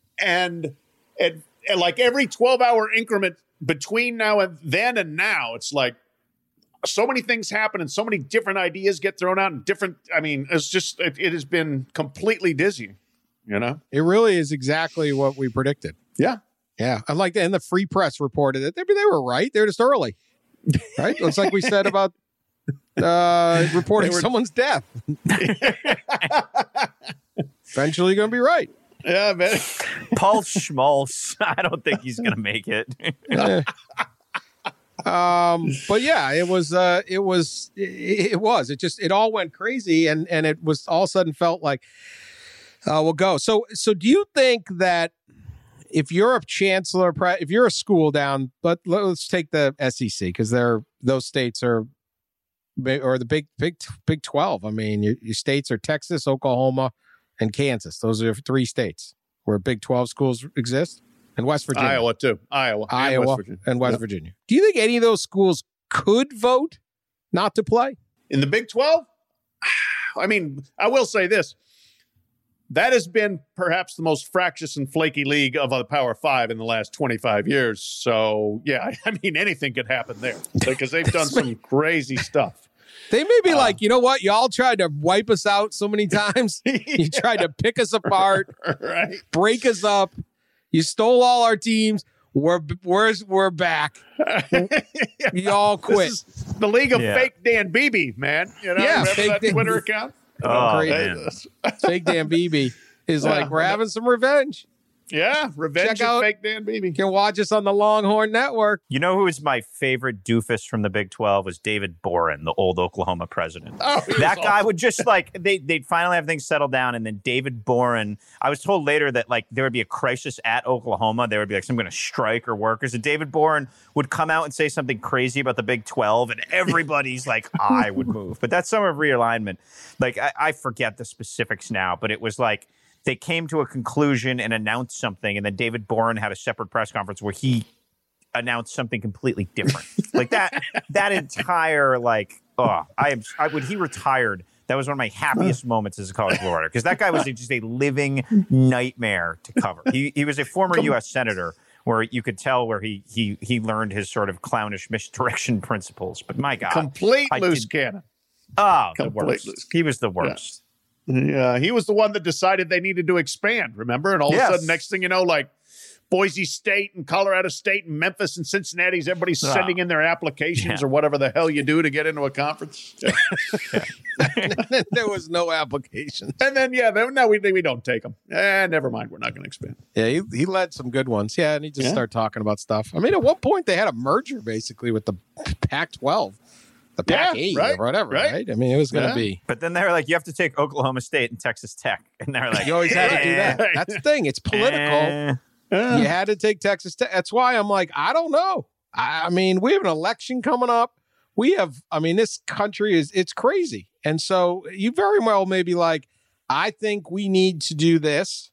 Speaker 4: And, and, and like every twelve hour increment between now and then and now, it's like so many things happen and so many different ideas get thrown out and different. I mean, it's just, it, it has been completely dizzying, you know?
Speaker 2: It really is exactly what we predicted.
Speaker 4: Yeah.
Speaker 2: Yeah, I like that. And the Free Press reported it. They, they were right. They're just early, right? It's like we said about uh, reporting were... someone's death. Eventually going to be right.
Speaker 4: Yeah, man.
Speaker 3: Paul Schmaltz. I don't think he's going to make it.
Speaker 2: Yeah. Um, but yeah, it was, uh, it was, it, it was, it just, it all went crazy. And, and it was all of a sudden felt like, uh, we'll go. So, so do you think that, if you're a chancellor, if you're a school down, but let's take the S E C because they're those states are, or the big big Big twelve. I mean, your, your states are Texas, Oklahoma, and Kansas. Those are three states where Big twelve schools exist, and West Virginia,
Speaker 4: Iowa too, Iowa,
Speaker 2: Iowa,
Speaker 4: and West Virginia.
Speaker 2: And West
Speaker 4: yep.
Speaker 2: Virginia. Do you think any of those schools could vote not to play
Speaker 4: in the Big twelve? I mean, I will say this. That has been perhaps the most fractious and flaky league of the Power Five in the last twenty-five years. So, yeah, I mean, anything could happen there because they've done some crazy stuff.
Speaker 2: They may be uh, like, you know what? Y'all tried to wipe us out so many times. Yeah. You tried to pick us apart,
Speaker 4: right?
Speaker 2: Break us up. You stole all our teams. We're we're, we're back. Yeah. Y'all quit.
Speaker 4: This is the league of yeah. fake Dan Beebe, man. You know,
Speaker 2: yeah,
Speaker 4: remember
Speaker 2: fake
Speaker 4: that
Speaker 2: Dan-
Speaker 4: Twitter account?
Speaker 3: Oh, man.
Speaker 2: Fake Dan Beebe is yeah, like, we're having some revenge.
Speaker 4: Yeah, Revenge
Speaker 2: Check
Speaker 4: of
Speaker 2: out-
Speaker 4: Fake Dan Beebe.
Speaker 2: You can watch us on the Longhorn Network.
Speaker 3: You know who was my favorite doofus from the Big twelve was David Boren, the old Oklahoma president.
Speaker 4: Oh, he was
Speaker 3: That guy
Speaker 4: awesome.
Speaker 3: would just like they they'd finally have things settled down, and then David Boren. I was told later that like there would be a crisis at Oklahoma. There would be like some kind of strike or workers, and David Boren would come out and say something crazy about the Big twelve, and everybody's like eye would move. But that's summer of realignment. Like I, I forget the specifics now, but it was like they came to a conclusion and announced something, and then David Boren had a separate press conference where he announced something completely different. Like that, that entire like, oh, I am. I when he retired, that was one of my happiest moments as a college reporter because that guy was just a living nightmare to cover. He he was a former U S senator where you could tell where he he he learned his sort of clownish misdirection principles. But my God,
Speaker 4: Complete
Speaker 3: I
Speaker 4: loose
Speaker 3: did-
Speaker 4: cannon.
Speaker 3: oh, the
Speaker 4: Complete
Speaker 3: worst.
Speaker 4: loose.
Speaker 3: He was the worst.
Speaker 4: Yeah, he was the one that decided they needed to expand, remember? And all
Speaker 3: Yes.
Speaker 4: of a sudden, next thing you know, like Boise State and Colorado State and Memphis and Cincinnati's, everybody's
Speaker 3: Ah.
Speaker 4: sending in their applications
Speaker 3: Yeah.
Speaker 4: or whatever the hell you do to get into a conference. Yeah.
Speaker 2: There was no application.
Speaker 4: And then, yeah, then, no, we, we don't take them. Eh, never mind. We're not going to expand.
Speaker 2: Yeah, he, he led some good ones. Yeah, and he just
Speaker 4: Yeah.
Speaker 2: started talking about stuff. I mean, at one point they had a merger basically with the Pac twelve, the Pac
Speaker 4: Yeah,
Speaker 2: eight
Speaker 4: right,
Speaker 2: or whatever,
Speaker 4: right.
Speaker 2: right? I mean, it was going to
Speaker 4: Yeah.
Speaker 2: be.
Speaker 3: But then they were like, you have to take Oklahoma State and Texas Tech, and they're like,
Speaker 2: You always had to do
Speaker 3: eh,
Speaker 2: that. That's the thing. It's political.
Speaker 3: eh.
Speaker 4: Eh.
Speaker 2: You had to take Texas Tech. That's why I'm like, I don't know. I, I mean, we have an election coming up. We have, I mean, this country is, it's crazy. And so you very well may be like, I think we need to do this,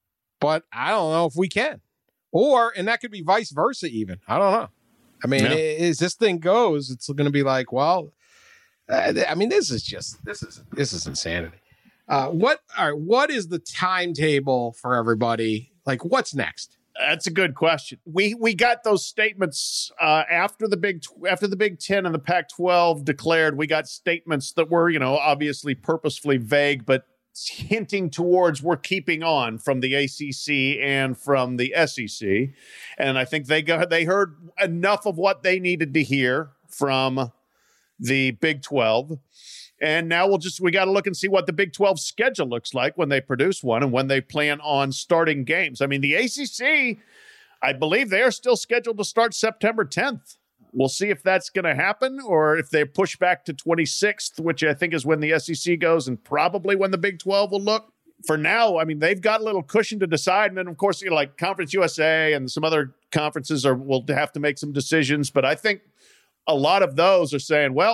Speaker 2: but I don't know if we can. Or, and that could be vice versa even. I don't know. I mean,
Speaker 4: Yeah.
Speaker 2: i- as this thing goes, it's going to be like, well, uh, I mean, this is just, this is, this is insanity. Uh, what, all right, what is the timetable for everybody? Like, what's next?
Speaker 4: That's a good question. We we got those statements uh, after the big after the Big Ten and the Pac twelve declared. We got statements that were, you know, obviously purposefully vague, but hinting towards we're keeping on from the A C C and from the S E C. And I think they got they heard enough of what they needed to hear from the Big twelve. And now we'll just, we got to look and see what the Big twelve schedule looks like when they produce one and when they plan on starting games. I mean, the A C C, I believe they are still scheduled to start September tenth. We'll see if that's going to happen or if they push back to twenty-sixth, which I think is when the S E C goes and probably when the Big twelve will look. For now, I mean, they've got a little cushion to decide. And then, of course, you know, like Conference U S A and some other conferences are will have to make some decisions. But I think a lot of those are saying, well,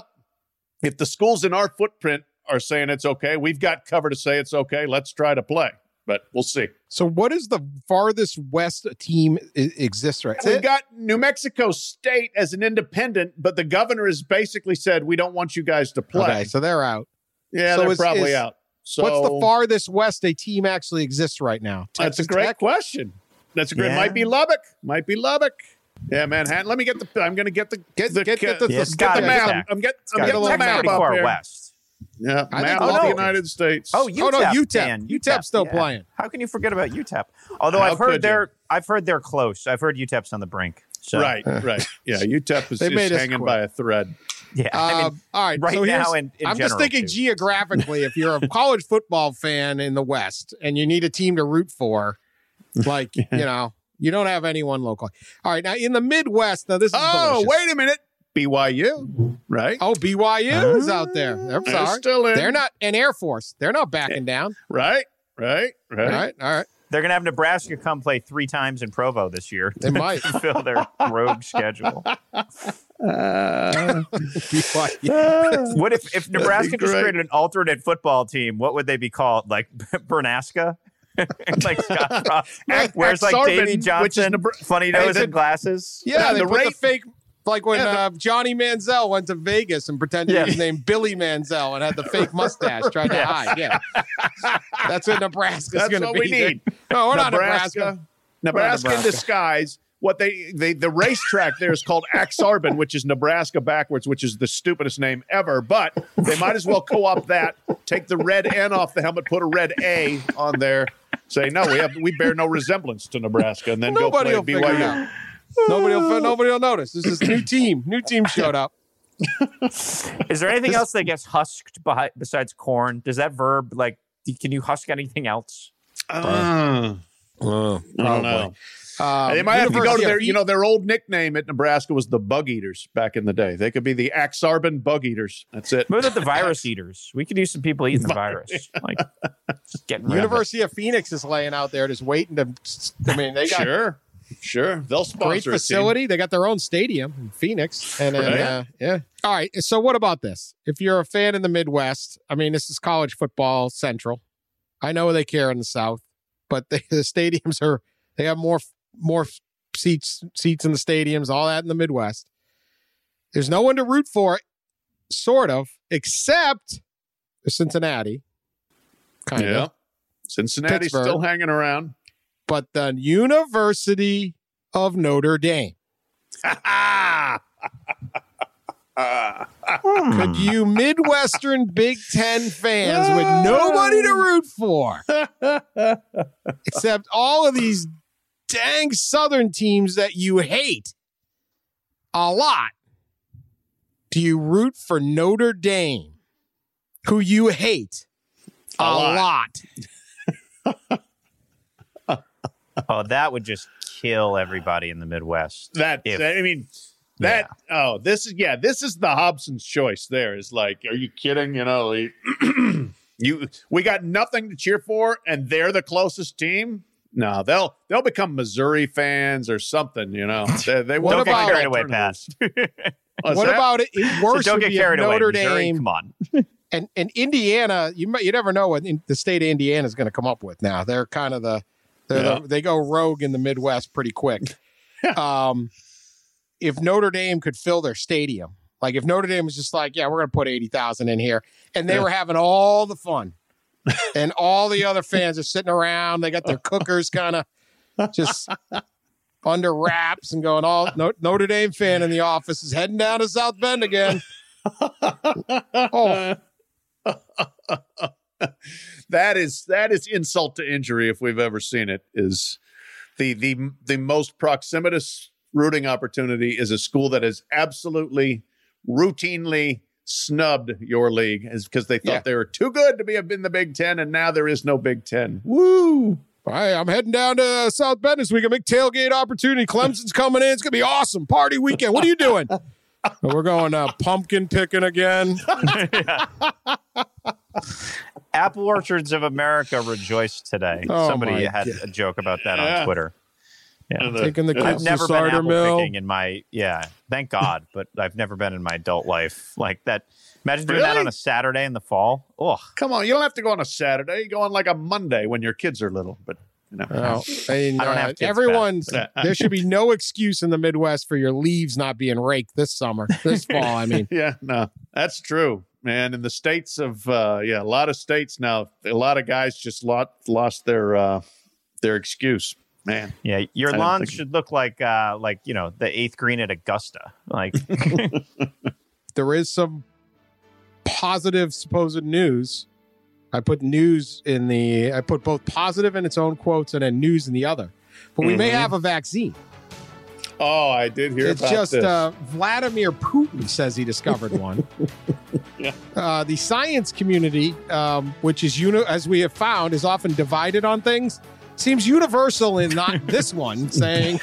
Speaker 4: if the schools in our footprint are saying it's okay, we've got cover to say it's okay. Let's try to play, but we'll see.
Speaker 2: So, what is the farthest west team I- exists right?
Speaker 4: We've got New Mexico State as an independent, but the governor has basically said, we don't want you guys to play.
Speaker 2: Okay, so they're out.
Speaker 4: Yeah,
Speaker 2: So
Speaker 4: they're
Speaker 2: is-
Speaker 4: probably
Speaker 2: is-
Speaker 4: out. So
Speaker 2: What's the farthest west a team actually exists right now?
Speaker 4: That's a
Speaker 2: Texas
Speaker 4: great
Speaker 2: Tech?
Speaker 4: question. That's a great,
Speaker 3: Yeah.
Speaker 4: might be Lubbock. Might be Lubbock. Yeah, Manhattan. Let me get the, I'm going to get the,
Speaker 2: Get-
Speaker 4: the,
Speaker 2: get- get the-
Speaker 3: Yeah,
Speaker 2: the-
Speaker 3: it's
Speaker 4: get
Speaker 3: gotta
Speaker 4: the
Speaker 3: be
Speaker 4: map.
Speaker 3: Tech.
Speaker 4: I'm, get, I'm
Speaker 2: gotta
Speaker 4: getting
Speaker 2: be
Speaker 4: the
Speaker 2: Tech.
Speaker 4: map
Speaker 3: pretty
Speaker 4: up
Speaker 3: far
Speaker 4: here.
Speaker 3: west.
Speaker 4: Yeah,
Speaker 2: I
Speaker 4: map
Speaker 2: think
Speaker 4: of the
Speaker 2: Lubbock
Speaker 4: United States.
Speaker 3: Oh, UTEP.
Speaker 2: Oh, no, UTEP.
Speaker 3: Dan,
Speaker 2: UTEP's still
Speaker 3: yeah.
Speaker 2: playing.
Speaker 3: How can you forget about U T E P? Although
Speaker 4: How
Speaker 3: I've heard
Speaker 4: could
Speaker 3: they're
Speaker 4: you?
Speaker 3: I've heard they're close. I've heard U T E P's on the brink. So
Speaker 4: Right, right. Yeah, U T E P is
Speaker 2: They made
Speaker 4: just
Speaker 2: us
Speaker 4: hanging
Speaker 2: quit.
Speaker 4: by a thread.
Speaker 3: yeah, I mean,
Speaker 2: Um, all right,
Speaker 3: right
Speaker 2: so here's-
Speaker 3: now in- in
Speaker 2: I'm just
Speaker 3: general,
Speaker 2: thinking
Speaker 3: too.
Speaker 2: geographically. If you're a college football fan in the West and you need a team to root for, like you know, you don't have anyone locally. All right, now in the Midwest, now this is
Speaker 4: Oh,
Speaker 2: delicious.
Speaker 4: wait a minute. B Y U, right?
Speaker 2: Oh, B Y U is out there. I'm
Speaker 4: They're
Speaker 2: sorry,
Speaker 4: still in.
Speaker 2: they're not an Air Force. They're not backing down.
Speaker 4: Right, right, right.
Speaker 2: All right, all right.
Speaker 3: they're gonna have Nebraska come play three times in Provo this year.
Speaker 2: They might.
Speaker 3: to fill their road schedule.
Speaker 4: Uh,
Speaker 2: B Y U.
Speaker 3: What if if Nebraska just
Speaker 4: great.
Speaker 3: created an alternate football team? What would they be called? Like Bernaska? Like Scott Frost, wears like
Speaker 4: Exarban,
Speaker 3: Davy
Speaker 4: which is
Speaker 3: Johnson,
Speaker 4: Nebra-
Speaker 3: funny
Speaker 4: Hey,
Speaker 3: nose
Speaker 4: the-
Speaker 3: and glasses.
Speaker 2: Yeah, they
Speaker 4: the
Speaker 2: put
Speaker 4: rate-
Speaker 2: the fake, like when
Speaker 4: Yeah, the-
Speaker 2: uh, Johnny Manziel went to Vegas and pretended
Speaker 3: Yeah.
Speaker 2: he was named Billy Manziel and had the fake mustache, tried to
Speaker 3: Yes.
Speaker 2: hide. Yeah, that's what Nebraska's
Speaker 4: That's
Speaker 2: going to
Speaker 4: what
Speaker 2: be.
Speaker 4: we need.
Speaker 2: No, we're not
Speaker 4: Nebraska,
Speaker 2: Nebraska.
Speaker 4: Nebraska, in
Speaker 2: Nebraska.
Speaker 4: disguise. What they, they the racetrack there is called Axarban, which is Nebraska backwards, which is the stupidest name ever. But they might as well co-opt that. Take the red N off the helmet, put a red A on there. Say no, we have we bear no resemblance to Nebraska, and then
Speaker 2: Nobody
Speaker 4: go
Speaker 2: will
Speaker 4: play
Speaker 2: figure it
Speaker 4: B Y U.
Speaker 2: out. Nobody will. Nobody will notice. This is new team. New team showed up.
Speaker 3: Is there anything else that gets husked by, besides corn? Does that verb like? Can you husk anything else?
Speaker 4: Uh,
Speaker 2: Uh,
Speaker 4: I don't know.
Speaker 2: Um,
Speaker 4: They might have to go to
Speaker 2: University
Speaker 4: their,
Speaker 2: of
Speaker 4: you know, their old nickname at Nebraska was the Bug Eaters back in the day. They could be the Axarban Bug Eaters. That's it.
Speaker 3: Move it the virus eaters. We could use some people eating the virus. Like, just getting rid of it.
Speaker 2: University of Phoenix is laying out there just waiting to. I mean, they got
Speaker 4: Sure, sure. They'll sponsor
Speaker 2: great
Speaker 4: a team.
Speaker 2: facility. They got their own stadium in Phoenix. And then,
Speaker 4: Right.
Speaker 2: uh, yeah. All right. So what about this? If you're a fan in the Midwest, I mean, this is college football central. I know they care in the South, but they, the stadiums are, they have more, more seats, seats in the stadiums, all that in the Midwest. There's no one to root for, sort of, except Cincinnati. Kind
Speaker 4: Yeah.
Speaker 2: of.
Speaker 4: Cincinnati's
Speaker 2: Pittsburgh.
Speaker 4: still hanging around.
Speaker 2: But the University of Notre Dame. Could you Midwestern Big Ten fans with nobody to root for, except all of these dang Southern teams that you hate a lot, do you root for Notre Dame, who you hate a,
Speaker 4: A
Speaker 2: lot?
Speaker 3: Oh, that would just kill everybody in the Midwest.
Speaker 4: That
Speaker 3: If-
Speaker 4: I mean, that oh, this is yeah, this is the Hobson's choice. There is like, are you kidding? You know, like, you we got nothing to cheer for, and they're the closest team. No, they'll they'll become Missouri fans or something. You know, they, they
Speaker 2: What
Speaker 4: they'll
Speaker 2: about-
Speaker 4: find
Speaker 3: Carried away,
Speaker 4: alternatives.
Speaker 3: Pat.
Speaker 4: What's
Speaker 2: What
Speaker 4: that?
Speaker 2: about it? It
Speaker 3: So
Speaker 2: worse
Speaker 3: don't
Speaker 2: would
Speaker 3: get
Speaker 2: be if
Speaker 3: carried away.
Speaker 2: Notre
Speaker 3: Missouri,
Speaker 2: Dame
Speaker 3: come on.
Speaker 2: and and Indiana. You might, you never know what in, the state of Indiana is going to come up with. Now they're kind of the, they're
Speaker 4: Yeah.
Speaker 2: the they go rogue in the Midwest pretty quick. um, if Notre Dame could fill their stadium, like if Notre Dame was just like, yeah, we're going to put eighty thousand in here, and they
Speaker 4: Yeah.
Speaker 2: were having all the fun, and all the other fans are sitting around, they got their cookers kind of just under wraps and going, all no, Notre Dame fan in the office is heading down to South Bend again. Oh,
Speaker 4: that is that is insult to injury if we've ever seen it. Is the the the most proximitous rooting opportunity is a school that has absolutely routinely snubbed your league is because they thought
Speaker 2: Yeah.
Speaker 4: they were too good to be in the Big Ten, and now there is no Big Ten. Woo!
Speaker 2: Hi, I'm heading down to South Bend this week. A big tailgate opportunity. Clemson's coming in. It's going to be awesome. Party weekend. What are you doing? We're going uh, pumpkin picking again.
Speaker 3: Apple Orchards of America rejoiced today.
Speaker 2: Oh,
Speaker 3: Somebody
Speaker 2: my
Speaker 3: had
Speaker 2: God.
Speaker 3: a joke about that
Speaker 4: Yeah.
Speaker 3: on Twitter. Yeah.
Speaker 2: Taking the
Speaker 4: Yeah.
Speaker 3: I've
Speaker 2: kids to
Speaker 3: never been
Speaker 2: cider
Speaker 3: apple
Speaker 2: mill.
Speaker 3: picking in my yeah. Thank God, but I've never been in my adult life like that. Imagine doing that
Speaker 4: Really?
Speaker 3: on a Saturday in the fall. Oh,
Speaker 4: Come on, you don't have to go on a Saturday. You go on like a Monday when your kids are little. But you know,
Speaker 2: Well, I mean,
Speaker 3: I don't
Speaker 2: uh,
Speaker 3: have kids,
Speaker 2: everyone's.
Speaker 4: Pat.
Speaker 2: There should be no excuse in the Midwest for your leaves not being raked this summer, this fall. I mean,
Speaker 4: yeah, no, that's true, man. In the states of uh, yeah, a lot of states now, a lot of guys just lost lost their uh, their excuse, man.
Speaker 3: yeah. Your
Speaker 4: I didn't
Speaker 3: lawns
Speaker 4: think-
Speaker 3: should look like uh, like you know the eighth green at Augusta. Like
Speaker 2: there is some positive supposed news. I put news in the. I put both positive in its own quotes and then news in the other. But we may
Speaker 4: Mhm.
Speaker 2: have a vaccine.
Speaker 4: Oh, I did hear
Speaker 2: It's
Speaker 4: about
Speaker 2: just
Speaker 4: this.
Speaker 2: uh, Vladimir Putin says he discovered one.
Speaker 4: Yeah.
Speaker 2: Uh, the science community, um, which is uni- as we have found, is often divided on things. Seems universal in not this one, saying,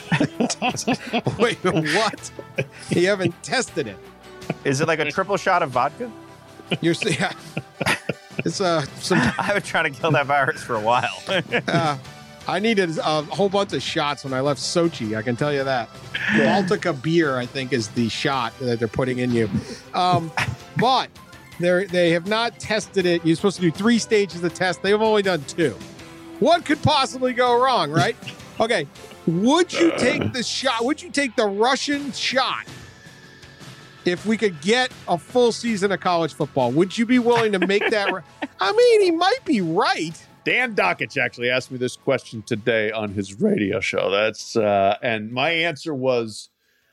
Speaker 2: "Wait, what? You haven't tested it?
Speaker 3: is it like a triple shot of vodka?
Speaker 2: You're yeah. It's uh, some.
Speaker 3: I've been trying to kill that virus for a while.
Speaker 2: Uh, I needed a whole bunch of shots when I left Sochi. I can tell you that. Baltica beer, I think, is the shot that they're putting in you. Um, but they they have not tested it. You're supposed to do three stages of test. They've only done two. What could possibly go wrong, right? Okay. Would you take the shot? Would you take the Russian shot if we could get a full season of college football? Would you be willing to make that? Ra- I mean, he might be right.
Speaker 4: Dan Dockich actually asked me this question today on his radio show. That's uh, and my answer was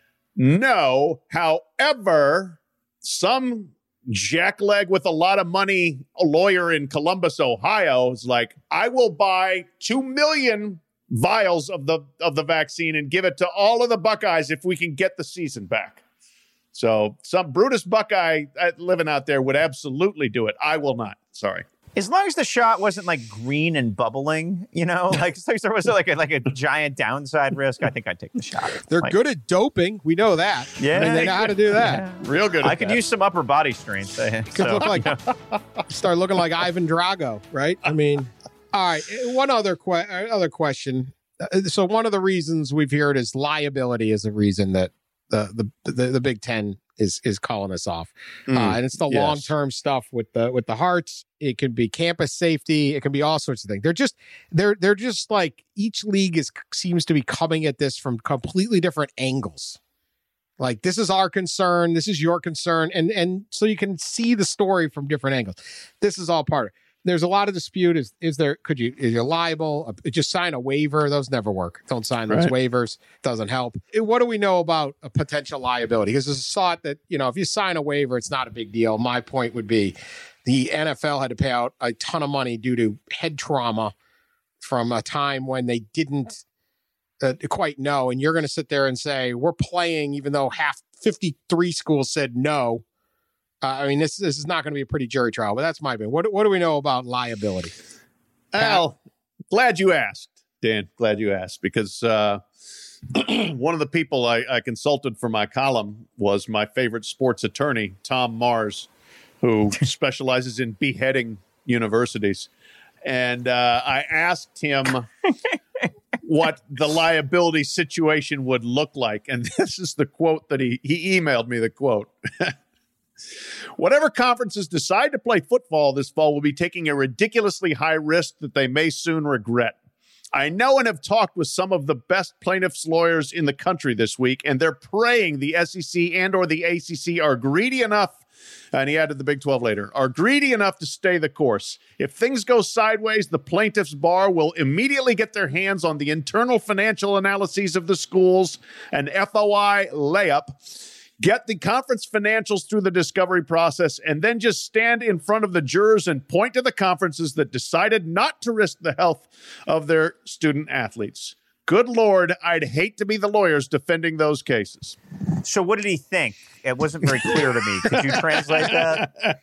Speaker 4: no. However, some jackleg with a lot of money, a lawyer in Columbus, Ohio, is like, I will buy two million vials of the of the vaccine and give it to all of the Buckeyes if we can get the season back. So some Brutus Buckeye uh, living out there would absolutely do it. I will not. Sorry.
Speaker 3: As long as the shot wasn't like green and bubbling, you know, like so there was like a, like a giant downside risk, I think I'd take the shot.
Speaker 2: They're
Speaker 3: like,
Speaker 2: good at doping. We know that.
Speaker 3: Yeah.
Speaker 2: I mean, they know how to do that.
Speaker 3: Yeah.
Speaker 4: Real good.
Speaker 3: I
Speaker 4: at
Speaker 3: could
Speaker 4: that.
Speaker 3: use some upper body strength. Uh,
Speaker 2: Could
Speaker 3: so,
Speaker 2: look like, start looking like Ivan Drago, right? I mean, all right. One other que- other question. So one of the reasons we've heard is liability is a reason that the the the, the Big Ten is is calling us off,
Speaker 4: Mm,
Speaker 2: uh, and it's the
Speaker 4: yes.
Speaker 2: long term stuff with the with the Hearts. It can be campus safety. It can be all sorts of things. They're just they're they're just like each league is seems to be coming at this from completely different angles. Like this is our concern, this is your concern, and and so you can see the story from different angles. This is all part of it. There's a lot of dispute. Is is there? Could you? Is you liable? Uh, Just sign a waiver. Those never work. Don't sign those
Speaker 4: Right.
Speaker 2: waivers. Doesn't help. Uh, What do we know about a potential liability? Because there's a thought that you know if you sign a waiver, it's not a big deal. My point would be, the N F L had to pay out a ton of money due to head trauma from a time when they didn't uh, quite know, and you're going to sit there and say we're playing even though half fifty-three schools said no. Uh, I mean, this this is not going to be a pretty jury trial, but that's my opinion. What what do we know about liability?
Speaker 4: Al, glad you asked, Dan. Glad you asked because uh, one of the people I, I consulted for my column was my favorite sports attorney, Tom Mars, who specializes in beheading universities. And uh, I asked him what the liability situation would look like. And this is the quote that he, he emailed me the quote. Whatever conferences decide to play football this fall will be taking a ridiculously high risk that they may soon regret. I know and have talked with some of the best plaintiffs' lawyers in the country this week, and they're praying the S E C and or the A C C are greedy enough, and he added the Big twelve later, are greedy enough to stay the course. If things go sideways, the plaintiffs' bar will immediately get their hands on the internal financial analyses of the schools, an F O I layup, get the conference financials through the discovery process, and then just stand in front of the jurors and point to the conferences that decided not to risk the health of their student athletes. Good Lord, I'd hate to be the lawyers defending those cases.
Speaker 3: so what did he think? It wasn't very clear to me. Could you translate that?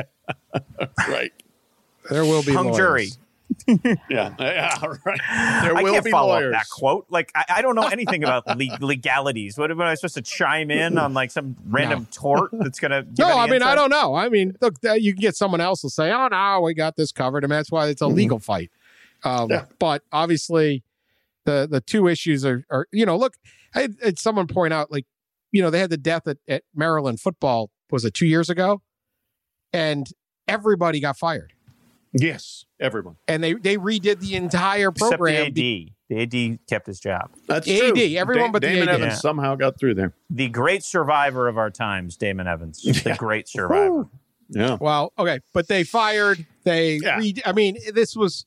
Speaker 4: Right.
Speaker 2: There will be
Speaker 3: Hung
Speaker 2: lawyers.
Speaker 3: jury.
Speaker 4: Yeah. Yeah, right. There
Speaker 3: I
Speaker 4: will
Speaker 3: can't
Speaker 4: be
Speaker 3: follow
Speaker 4: lawyers.
Speaker 3: up that quote. Like, I, I don't know anything about le- legalities. What am I supposed to chime in on like some random
Speaker 2: No.
Speaker 3: tort that's going to?
Speaker 2: No, I mean, I don't know. I mean, look, uh, you can get someone else to say, oh, no, we got this covered. And that's why it's a legal fight. Um,
Speaker 4: Yeah.
Speaker 2: But obviously, the the two issues are, are you know, look, I had, had someone point out, like, you know, they had the death at, at Maryland football, was it two years ago? And everybody got fired.
Speaker 4: Yes, everyone.
Speaker 2: And they, they redid the entire
Speaker 3: Except the
Speaker 2: program.
Speaker 3: A D. The A D kept his job.
Speaker 4: That's
Speaker 2: A D,
Speaker 4: true.
Speaker 2: everyone
Speaker 4: Da-
Speaker 2: but the
Speaker 4: Damon
Speaker 2: A D.
Speaker 4: Evans
Speaker 3: Yeah.
Speaker 4: somehow got through there.
Speaker 3: The great survivor of our times, Damon Evans. The
Speaker 4: Yeah.
Speaker 3: great survivor.
Speaker 4: Yeah.
Speaker 2: Well, okay, but they fired. They,
Speaker 4: Yeah.
Speaker 2: re- I mean, this was,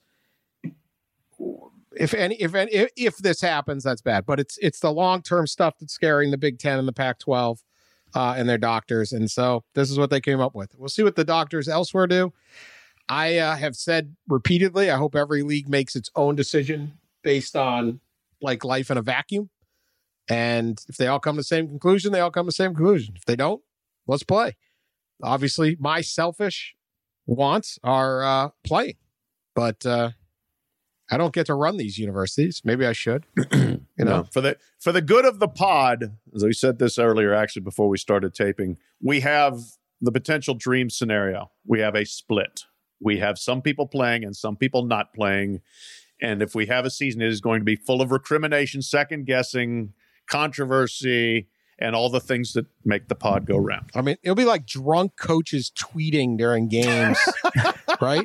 Speaker 2: if any, if any, if, if this happens, that's bad. But it's it's the long term stuff that's scaring the Big Ten and the Pac twelve uh, and their doctors, and so this is what they came up with. We'll see what the doctors elsewhere do. I uh, have said repeatedly, I hope every league makes its own decision based on like life in a vacuum, and if they all come to the same conclusion, they all come to the same conclusion. If they don't, let's play. Obviously, my selfish wants are uh, playing, but uh, I don't get to run these universities. Maybe I should. You know,
Speaker 4: No, for the for the good of the pod, as we said this earlier, actually before we started taping, we have the potential dream scenario. We have a split. We have some people playing and some people not playing. And if we have a season, it is going to be full of recrimination, second guessing, controversy, and all the things that make the pod go round.
Speaker 2: I mean, it'll be like drunk coaches tweeting during games, right?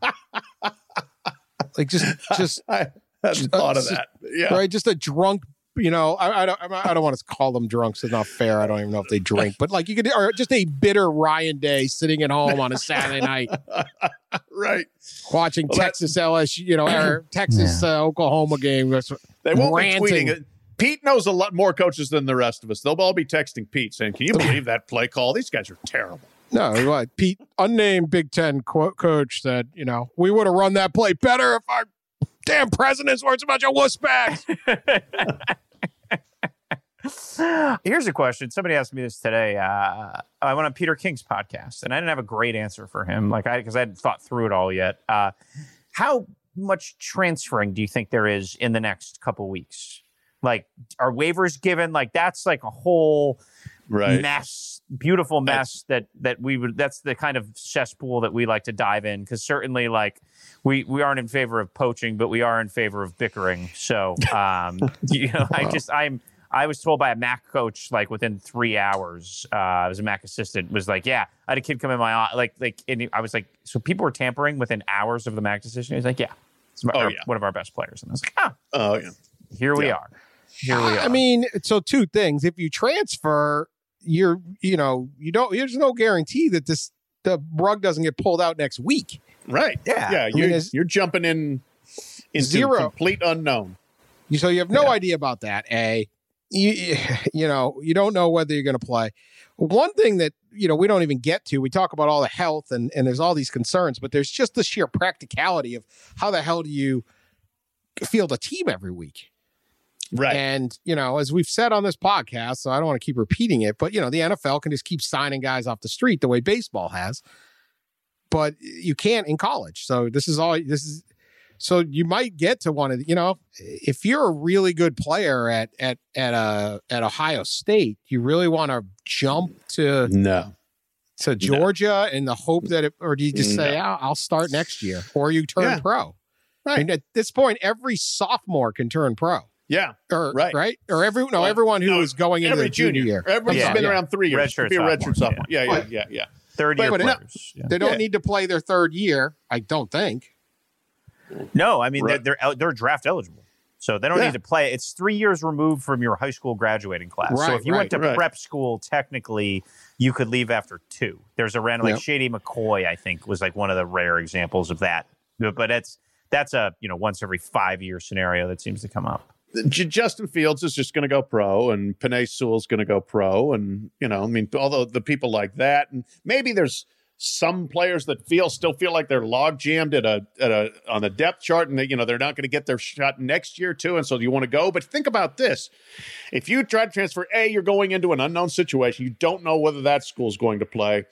Speaker 2: Like just, just
Speaker 4: I hadn't thought of that. Yeah.
Speaker 2: right, just a drunk. You know, I, I don't, I don't want to call them drunks. It's not fair. I don't even know if they drink, but like you could, or just a bitter Ryan Day sitting at home on a Saturday night,
Speaker 4: Right.
Speaker 2: watching
Speaker 4: Well,
Speaker 2: Texas L S U, you know, or Texas uh, Oklahoma game. That's
Speaker 4: They won't
Speaker 2: ranting.
Speaker 4: be tweeting it. Pete knows a lot more coaches than the rest of us. They'll all be texting Pete saying, "Can you believe that play call? These guys are terrible."
Speaker 2: No, what Pete, unnamed Big Ten co- coach, said, you know, we would have run that play better if our damn presidents weren't a bunch of wuss bags.
Speaker 3: Here's a question. Somebody asked me this today. Uh, I went on Peter King's podcast, and I didn't have a great answer for him, like I because I hadn't thought through it all yet. Uh, how much transferring do you think there is in the next couple weeks? Like, are waivers given? Like, that's like a whole right. mess, beautiful mess that's, that that we would. That's the kind of cesspool that we like to dive in, because certainly, like, we we aren't in favor of poaching, but we are in favor of bickering. So, um, you know, I just I'm. I was told by a M A C coach, like within three hours, uh, I was a M A C assistant, was like, yeah, I had a kid come in my, like, like, and I was like, so people were tampering within hours of the M A C decision? He's like, yeah, it's my, oh, yeah. one of our best players. And I was like, oh, oh yeah. Here we yeah. are. Here we are.
Speaker 2: I mean, so two things. If you transfer, you're, you know, you don't, there's no guarantee that this, the rug doesn't get pulled out next week.
Speaker 4: Right. Yeah. Yeah. You're, mean, you're jumping in into zero. Complete unknown.
Speaker 2: So you have no
Speaker 4: yeah.
Speaker 2: idea about that, A. You, you know, you don't know whether you're going to play. One thing that, you know, we don't even get to, we talk about all the health and, and there's all these concerns, but there's just the sheer practicality of how the hell do you field a team every week?
Speaker 4: Right.
Speaker 2: And, you know, as we've said on this podcast, so I don't want to keep repeating it, but, you know, the N F L can just keep signing guys off the street the way baseball has, but you can't in college. So this is all, this is, So you might get to one of the, you know, if you're a really good player at at at uh, at Ohio State, you really want to jump to
Speaker 4: no
Speaker 2: to Georgia no. in the hope that it, or do you just no. say, oh, I'll start next year, or you turn yeah. pro? Right. I mean, at this point, every sophomore can turn pro.
Speaker 4: Yeah.
Speaker 2: Or
Speaker 4: right.
Speaker 2: right. Or every no, well, everyone who no, is going into the junior, junior year.
Speaker 4: Everyone's
Speaker 2: yeah,
Speaker 4: been
Speaker 2: yeah.
Speaker 4: around three years.
Speaker 3: Red shirt
Speaker 4: be a red
Speaker 3: sophomore.
Speaker 4: shirt sophomore. Yeah, yeah, yeah, yeah. yeah.
Speaker 3: Third year players.
Speaker 2: Yeah. They don't yeah. need to play their third year. I don't think.
Speaker 3: No, I mean,
Speaker 4: right.
Speaker 3: they're, they're they're draft eligible. So they don't yeah. need to play. It's three years removed from your high school graduating class.
Speaker 2: Right,
Speaker 3: so if you
Speaker 2: right,
Speaker 3: went to
Speaker 4: right.
Speaker 3: prep school, technically, you could leave after two. There's a random, like yep. Shady McCoy, I think, was like one of the rare examples of that. But it's that's a, you know, once every five year scenario that seems to come up.
Speaker 4: J- Justin Fields is just going to go pro, and Penei Sewell's going to go pro. And, you know, I mean, although the people like that, and maybe there's some players that feel still feel like they're log jammed at a at a on the depth chart, and they, you know, they're not going to get their shot next year too, and so you want to go. But think about this: if you try to transfer, A, you're going into an unknown situation. You don't know whether that school's going to play.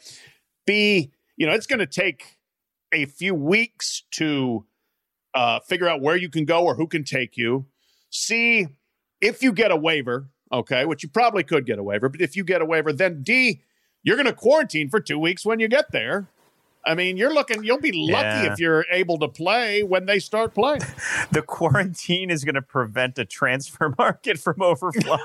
Speaker 4: B, you know, it's going to take a few weeks to uh, figure out where you can go or who can take you. C, if you get a waiver, okay, which you probably could get a waiver, but if you get a waiver, then D, you're going to quarantine for two weeks when you get there. I mean, you're looking, you'll be lucky yeah. if you're able to play when they start playing.
Speaker 3: The quarantine is going to prevent a transfer market from overflowing.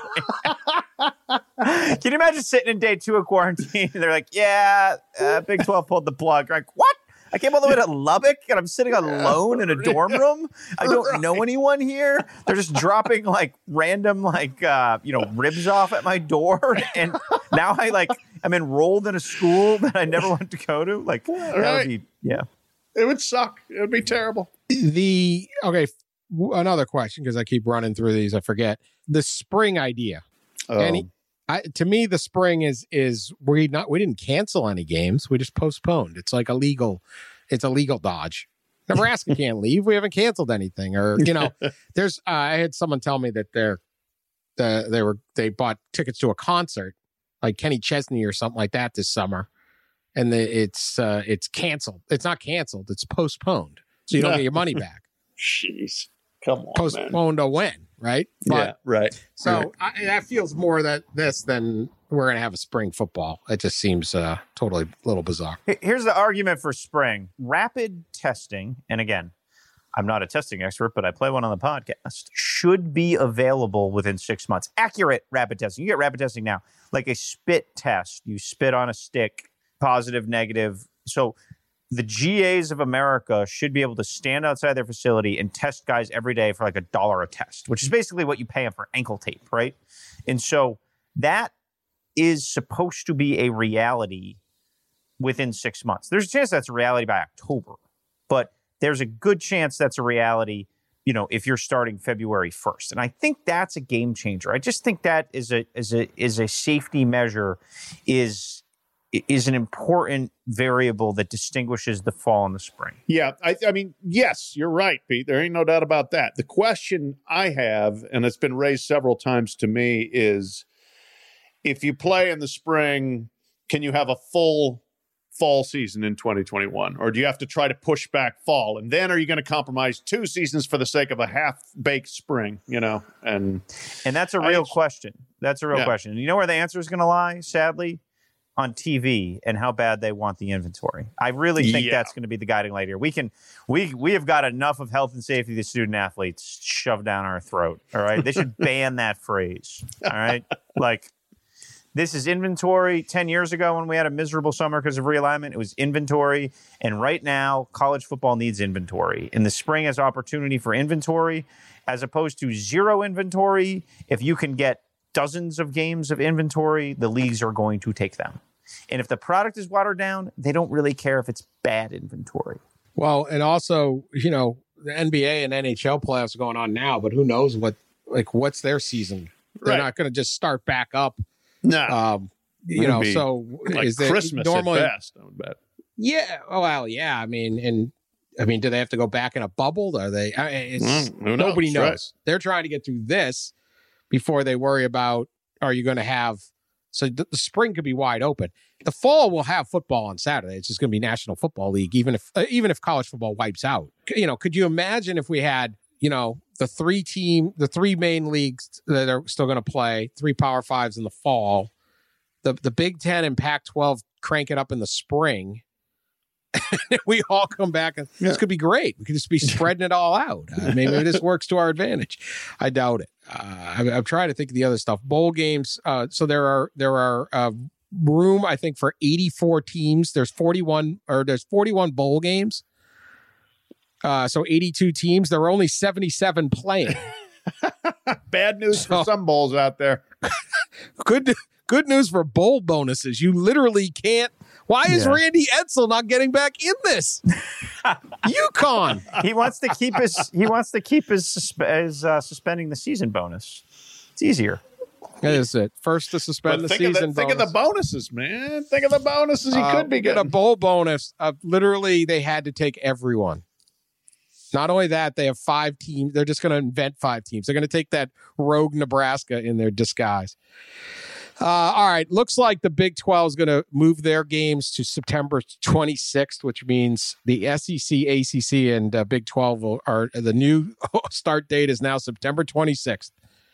Speaker 3: Can you imagine sitting in day two of quarantine and they're like, yeah, uh, Big twelve pulled the plug. You're like, what? I came all the way to Lubbock and I'm sitting alone in a dorm room. I don't right. know anyone here. They're just dropping like random, like, uh, you know, ribs off at my door. And now I like, I'm enrolled in a school that I never wanted to go to. Like, that
Speaker 4: right.
Speaker 3: would be, yeah.
Speaker 4: It would suck. It would be terrible.
Speaker 2: The, okay, another question, because I keep running through these, I forget. The spring idea.
Speaker 4: Oh.
Speaker 2: Any, I, to me, the spring is is we not we didn't cancel any games. We just postponed. It's like a legal, it's a legal dodge. Nebraska can't leave. We haven't canceled anything, or you know, there's. Uh, I had someone tell me that they're, the they were they bought tickets to a concert, like Kenny Chesney or something like that this summer, and the, it's uh, it's canceled. It's not canceled. It's postponed, so you don't get your money back.
Speaker 4: Jeez, come on,
Speaker 2: postponed
Speaker 4: man.
Speaker 2: to when? Right?
Speaker 4: But, yeah, right.
Speaker 2: So right. I, that feels more that this than we're going to have a spring football. It just seems uh, totally a little bizarre.
Speaker 3: Here's the argument for spring. Rapid testing, and again, I'm not a testing expert, but I play one on the podcast, should be available within six months. Accurate rapid testing. You get rapid testing now, like a spit test. You spit on a stick, positive, negative. So the G As of America should be able to stand outside their facility and test guys every day for like a dollar a test, which is basically what you pay them for ankle tape, right? And so that is supposed to be a reality within six months. There's a chance that's a reality by October, but there's a good chance that's a reality, you know, if you're starting February first. And I think that's a game changer. I just think that is a is a is a safety measure is is an important variable that distinguishes the fall and the spring.
Speaker 4: Yeah, I, I mean, yes, you're right, Pete. There ain't no doubt about that. The question I have, and it's been raised several times to me, is if you play in the spring, can you have a full fall season in twenty twenty-one? Or do you have to try to push back fall? And then are you going to compromise two seasons for the sake of a half-baked spring, you know? And
Speaker 3: and that's a real
Speaker 4: I,
Speaker 3: question. That's a real
Speaker 4: yeah.
Speaker 3: question. And you know where the answer is going to lie, sadly? On T V and how bad they want the inventory. I really think
Speaker 4: yeah.
Speaker 3: that's going to be the guiding light here. We can, we we have got enough of health and safety of the student athletes shoved down our throat. All right, they should ban that phrase. All right, like this is inventory. Ten years ago, when we had a miserable summer because of realignment, it was inventory. And right now, college football needs inventory. In the spring, has opportunity for inventory, as opposed to zero inventory. If you can get dozens of games of inventory, the leagues are going to take them. And if the product is watered down, they don't really care if it's bad inventory.
Speaker 2: Well, and also, you know, the N B A and N H L playoffs are going on now, but who knows what, like, what's their season? They're
Speaker 4: Right.
Speaker 2: not going to just start back up.
Speaker 4: no,
Speaker 2: Um, you
Speaker 4: It'll
Speaker 2: know,
Speaker 4: be
Speaker 2: so
Speaker 4: like
Speaker 2: is there
Speaker 4: Christmas
Speaker 2: normally?
Speaker 4: at best, I would bet.
Speaker 2: Yeah. Oh, well, yeah. I mean, and I mean, do they have to go back in a bubble? Are they? I, it's,
Speaker 4: Mm, who knows,
Speaker 2: nobody knows.
Speaker 4: right.
Speaker 2: They're trying to get through this before they worry about, are you going to have, so the, the spring could be wide open. The fall will have football on Saturday. It's just going to be National Football League, even if, uh, even if college football wipes out. You know, could you imagine if we had, you know, the three team, the three main leagues that are still going to play, three Power Fives in the fall, the, the Big Ten and Pac twelve crank it up in the spring. We all come back and
Speaker 4: Yeah.
Speaker 2: this could be great. We could just be spreading it all out. Uh, maybe this works to our advantage. I doubt it. Uh, I'm, I'm trying to think of the other stuff. Bowl games. Uh, so there are there are uh, room, I think, for eighty-four teams. There's forty-one or there's forty-one bowl games. Uh, so eighty-two teams. There are only seventy-seven playing.
Speaker 4: Bad news
Speaker 2: So-
Speaker 4: for some bowls out there.
Speaker 2: Good good news for bowl bonuses. You literally can't. Why is
Speaker 3: Yeah.
Speaker 2: Randy Edsel not getting back in this? UConn.
Speaker 3: He wants to keep his. He wants to keep his, suspe- his uh, suspending the season bonus. It's easier.
Speaker 2: That is it. First to suspend
Speaker 4: But
Speaker 2: the
Speaker 4: think,
Speaker 2: season
Speaker 4: of the, think of
Speaker 2: bonus.
Speaker 4: the bonuses, man. Think of the bonuses he
Speaker 2: Uh,
Speaker 4: could be
Speaker 2: get a
Speaker 4: getting.
Speaker 2: bowl bonus. Uh, literally, they had to take everyone. Not only that, they have five teams. They're just going to invent five teams. They're going to take that rogue Nebraska in their disguise. Uh, all right. Looks like the Big twelve is going to move their games to September twenty-sixth, which means the S E C, A C C, and uh, Big twelve will, are the new start date is now September twenty-sixth.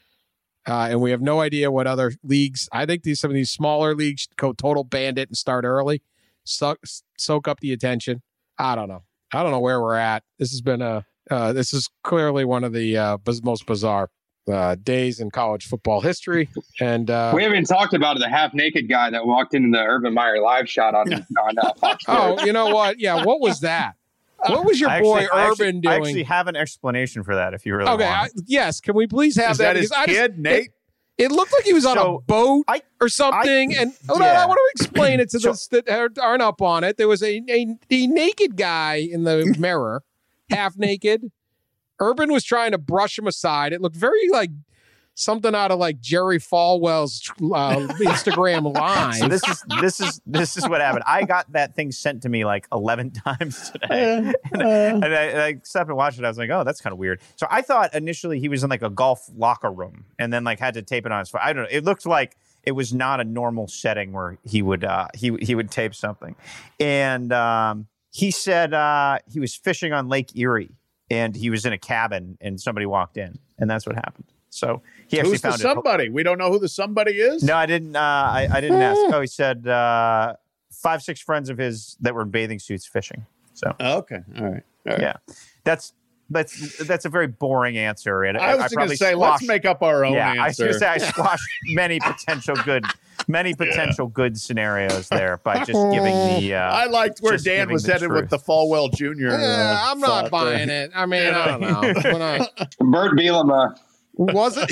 Speaker 2: Uh, and we have no idea what other leagues. I think these some of these smaller leagues should go total bandit and start early, soak, soak up the attention. I don't know. I don't know where we're at. This has been a. Uh, this is clearly one of the uh, biz- most bizarre uh, days in college football history. And uh,
Speaker 5: We haven't talked about the half naked guy that walked into the Urban Meyer live shot on on uh, Fox Sports.
Speaker 2: oh, you know what? Yeah, what was that? What was your
Speaker 3: I
Speaker 2: boy
Speaker 3: actually, I
Speaker 2: Urban
Speaker 3: actually,
Speaker 2: doing?
Speaker 3: I actually have an explanation for that if you really
Speaker 2: okay, I,
Speaker 3: want.
Speaker 2: yes. Can we please have
Speaker 4: Is that his
Speaker 2: Because I just-
Speaker 4: kid, Nate?
Speaker 2: It looked like he was on a
Speaker 3: So,
Speaker 2: boat
Speaker 3: I-
Speaker 2: or something. and oh, no,
Speaker 3: yeah.
Speaker 2: I want to explain it to
Speaker 3: So-
Speaker 2: those that are- aren't up on it. There was a, a, a naked guy in the mirror, half naked. Urban was trying to brush him aside. It looked very like something out of like Jerry Falwell's uh, Instagram live.
Speaker 3: So this is this is this is what happened. I got that thing sent to me like eleven times today, and, I, and I, and I stopped and watched it. I was like, "Oh, that's kind of weird." So I thought initially he was in like a golf locker room, and then like had to tape it on his phone. I don't know. It looked like it was not a normal setting where he would uh, he he would tape something, and um, he said uh, he was fishing on Lake Erie, and he was in a cabin, and somebody walked in, and that's what happened. So he actually
Speaker 4: Who's the
Speaker 3: found it.
Speaker 4: somebody? We don't know who the somebody is?
Speaker 3: No, I didn't. Uh, I, I didn't ask. Oh, he said uh, five, six friends of his that were in bathing suits fishing. So
Speaker 4: Oh, okay. All right. All right.
Speaker 3: yeah, that's that's that's a very boring answer. And
Speaker 4: I was going to
Speaker 3: probably
Speaker 4: say, let's
Speaker 3: squashed-
Speaker 4: make up our own
Speaker 3: Yeah, I was
Speaker 4: answer.
Speaker 3: going to say I squashed many potential good, many potential good scenarios there by just giving the. Uh,
Speaker 4: I liked where
Speaker 3: just
Speaker 4: Dan
Speaker 3: giving
Speaker 4: was
Speaker 3: the
Speaker 4: headed
Speaker 3: truth.
Speaker 4: with the Falwell Junior
Speaker 2: Yeah,
Speaker 4: uh,
Speaker 2: I'm not
Speaker 4: thought
Speaker 2: buying
Speaker 4: there.
Speaker 2: it. I mean, I don't know. When I-
Speaker 5: Bert Bielema.
Speaker 2: wasn't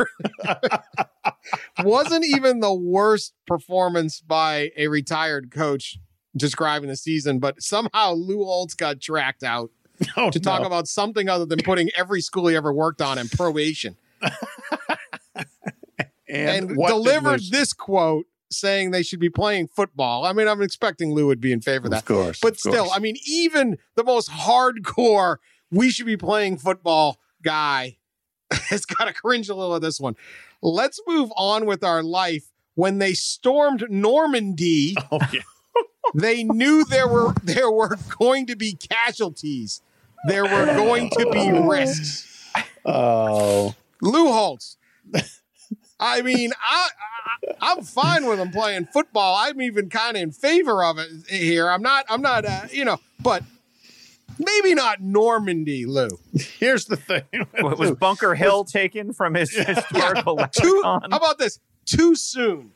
Speaker 2: wasn't even the worst performance by a retired coach describing the season, but somehow Lou Holtz got tracked out
Speaker 4: Oh,
Speaker 2: to talk
Speaker 4: no.
Speaker 2: about something other than putting every school he ever worked on in probation,
Speaker 4: and,
Speaker 2: and
Speaker 4: what did
Speaker 2: delivered
Speaker 4: Lou-
Speaker 2: this quote saying they should be playing football. I mean, I'm expecting Lou would be in favor of that.
Speaker 4: Of course.
Speaker 2: But
Speaker 4: of
Speaker 2: still,
Speaker 4: course.
Speaker 2: I mean, even the most hardcore, we should be playing football guy has got to cringe a little at this one. Let's move on with our life. When they stormed Normandy,
Speaker 4: Oh, yeah.
Speaker 2: they knew there were there were going to be casualties. There were going to be risks.
Speaker 4: Oh.
Speaker 2: Lou Holtz. I mean, I, I I'm fine with him playing football. I'm even kind of in favor of it here. I'm not. I'm not. Uh, you know, but maybe not Normandy, Lou.
Speaker 4: Here's the thing.
Speaker 3: Was Bunker Hill taken from his historical
Speaker 2: Too,
Speaker 3: lexicon?
Speaker 2: how about this? Too soon.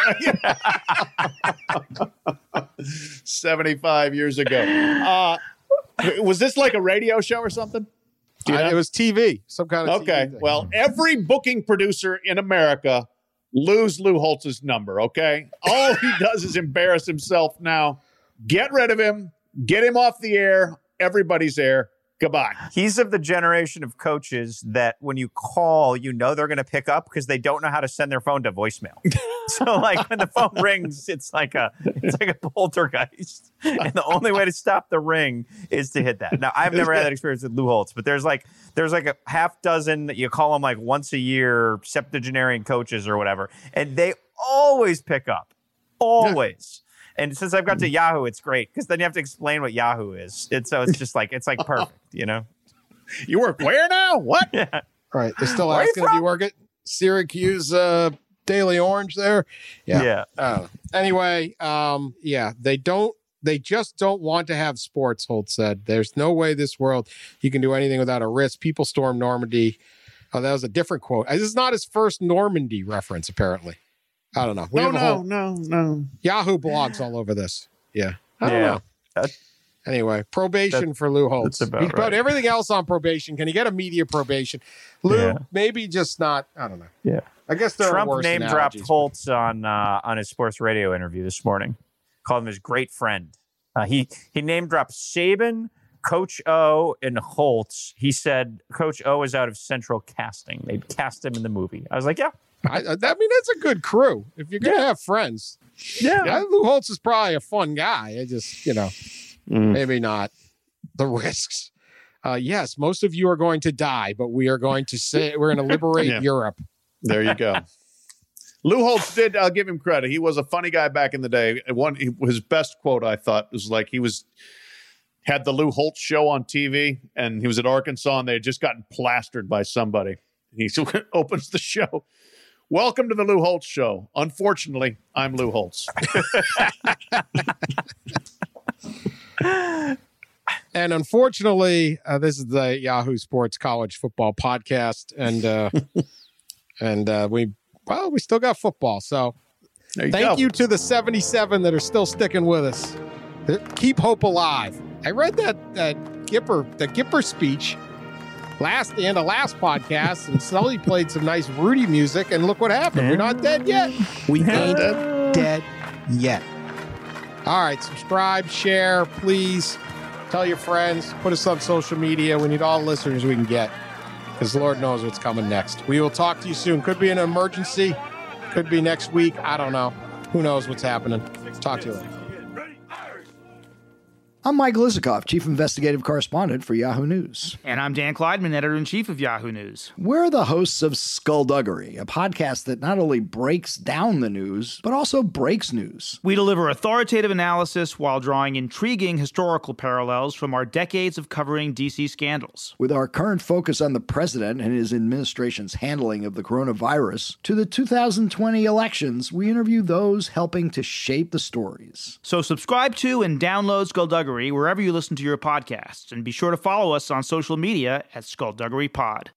Speaker 4: seventy-five years ago. Uh, was this like a radio show or something? Do you
Speaker 2: Uh,
Speaker 4: know?
Speaker 2: it was T V, some kind of T V
Speaker 4: Okay.
Speaker 2: thing.
Speaker 4: Well, every booking producer in America lose Lou Holtz's number, okay? All he does is embarrass himself now. Get rid of him. Get him off the air. Everybody's there. Goodbye.
Speaker 3: He's of the generation of coaches that when you call, you know they're going to pick up because they don't know how to send their phone to voicemail. So, like when the phone rings, it's like a it's like a poltergeist, and the only way to stop the ring is to hit that. Now, I've never had that experience with Lou Holtz, but there's like there's like a half dozen that you call them like once a year septuagenarian coaches or whatever, and they always pick up, always. And since I've got to Yahoo, it's great because then you have to explain what Yahoo is. And so it's just like, it's like perfect, you know?
Speaker 4: You work where now? What?
Speaker 3: Yeah.
Speaker 2: right. They're still
Speaker 3: Where are you
Speaker 2: asking if you
Speaker 3: from?
Speaker 2: work at Syracuse uh, Daily Orange there. Yeah.
Speaker 3: Yeah.
Speaker 2: Uh, anyway, um, yeah, they don't, they just don't want to have sports, Holt said. There's no way this world you can do anything without a risk. People storm Normandy. Oh, that was a different quote. This is not his first Normandy reference, apparently. I don't know. We
Speaker 4: No,
Speaker 2: have a
Speaker 4: no,
Speaker 2: whole
Speaker 4: no, no.
Speaker 2: Yahoo blogs all over this. Yeah. I don't
Speaker 3: Yeah.
Speaker 2: know.
Speaker 3: That-
Speaker 2: Anyway, probation for Lou Holtz.
Speaker 3: that's about
Speaker 2: He put
Speaker 3: right.
Speaker 2: everything else on probation. Can he get a media probation? Lou,
Speaker 3: Yeah.
Speaker 2: maybe just not. I don't know.
Speaker 3: Yeah.
Speaker 2: I guess there are
Speaker 3: Trump
Speaker 2: worse
Speaker 3: name dropped
Speaker 2: analogies, but-
Speaker 3: Holtz on uh, on his sports radio interview this morning. Called him his great friend. Uh, he he name dropped Saban, Coach O, and Holtz. He said Coach O is out of Central Casting. They cast him in the movie. I was like, yeah,
Speaker 2: I, I I mean, that's a good crew. If you're gonna have friends,
Speaker 3: yeah.
Speaker 2: yeah, Lou Holtz is probably a fun guy. I just, you know,
Speaker 4: Mm.
Speaker 2: maybe not the risks. Uh, yes, most of you are going to die, but we are going to say we're going to liberate
Speaker 4: Yeah.
Speaker 2: Europe.
Speaker 4: There you go. Lou Holtz did, I'll give him credit. He was a funny guy back in the day. One, he, his best quote, I thought, was like he was had the Lou Holtz show on T V, and he was at Arkansas, and they had just gotten plastered by somebody. He opens the show. Welcome to the Lou Holtz show. Unfortunately, I'm Lou Holtz.
Speaker 2: And unfortunately, uh, this is the Yahoo Sports College Football Podcast, and uh, and uh, we well, we still got football. So
Speaker 4: There you
Speaker 2: thank
Speaker 4: go.
Speaker 2: you to the seventy-seven that are still sticking with us. Th- Keep hope alive. I read that that Gipper the Gipper speech last the end of last podcast, and Sully played some nice Rudy music, and look what happened. We're not dead yet. We ain't dead yet. All right, subscribe, share, please. Tell your friends. Put us on social media. We need all the listeners we can get because Lord knows what's coming next. We will talk to you soon. Could be an emergency. Could be next week. I don't know. Who knows what's happening. Talk to you later.
Speaker 6: I'm Michael Isikoff, Chief Investigative Correspondent for Yahoo News.
Speaker 7: And I'm Dan Kleidman, Editor-in-Chief of Yahoo News.
Speaker 6: We're the hosts of Skullduggery, a podcast that not only breaks down the news, but also breaks news.
Speaker 7: We deliver authoritative analysis while drawing intriguing historical parallels from our decades of covering D C scandals.
Speaker 6: With our current focus on the president and his administration's handling of the coronavirus, to the two thousand twenty elections, we interview those helping to shape the stories.
Speaker 7: So subscribe to and download Skullduggery wherever you listen to your podcasts, and be sure to follow us on social media at Skullduggery Pod.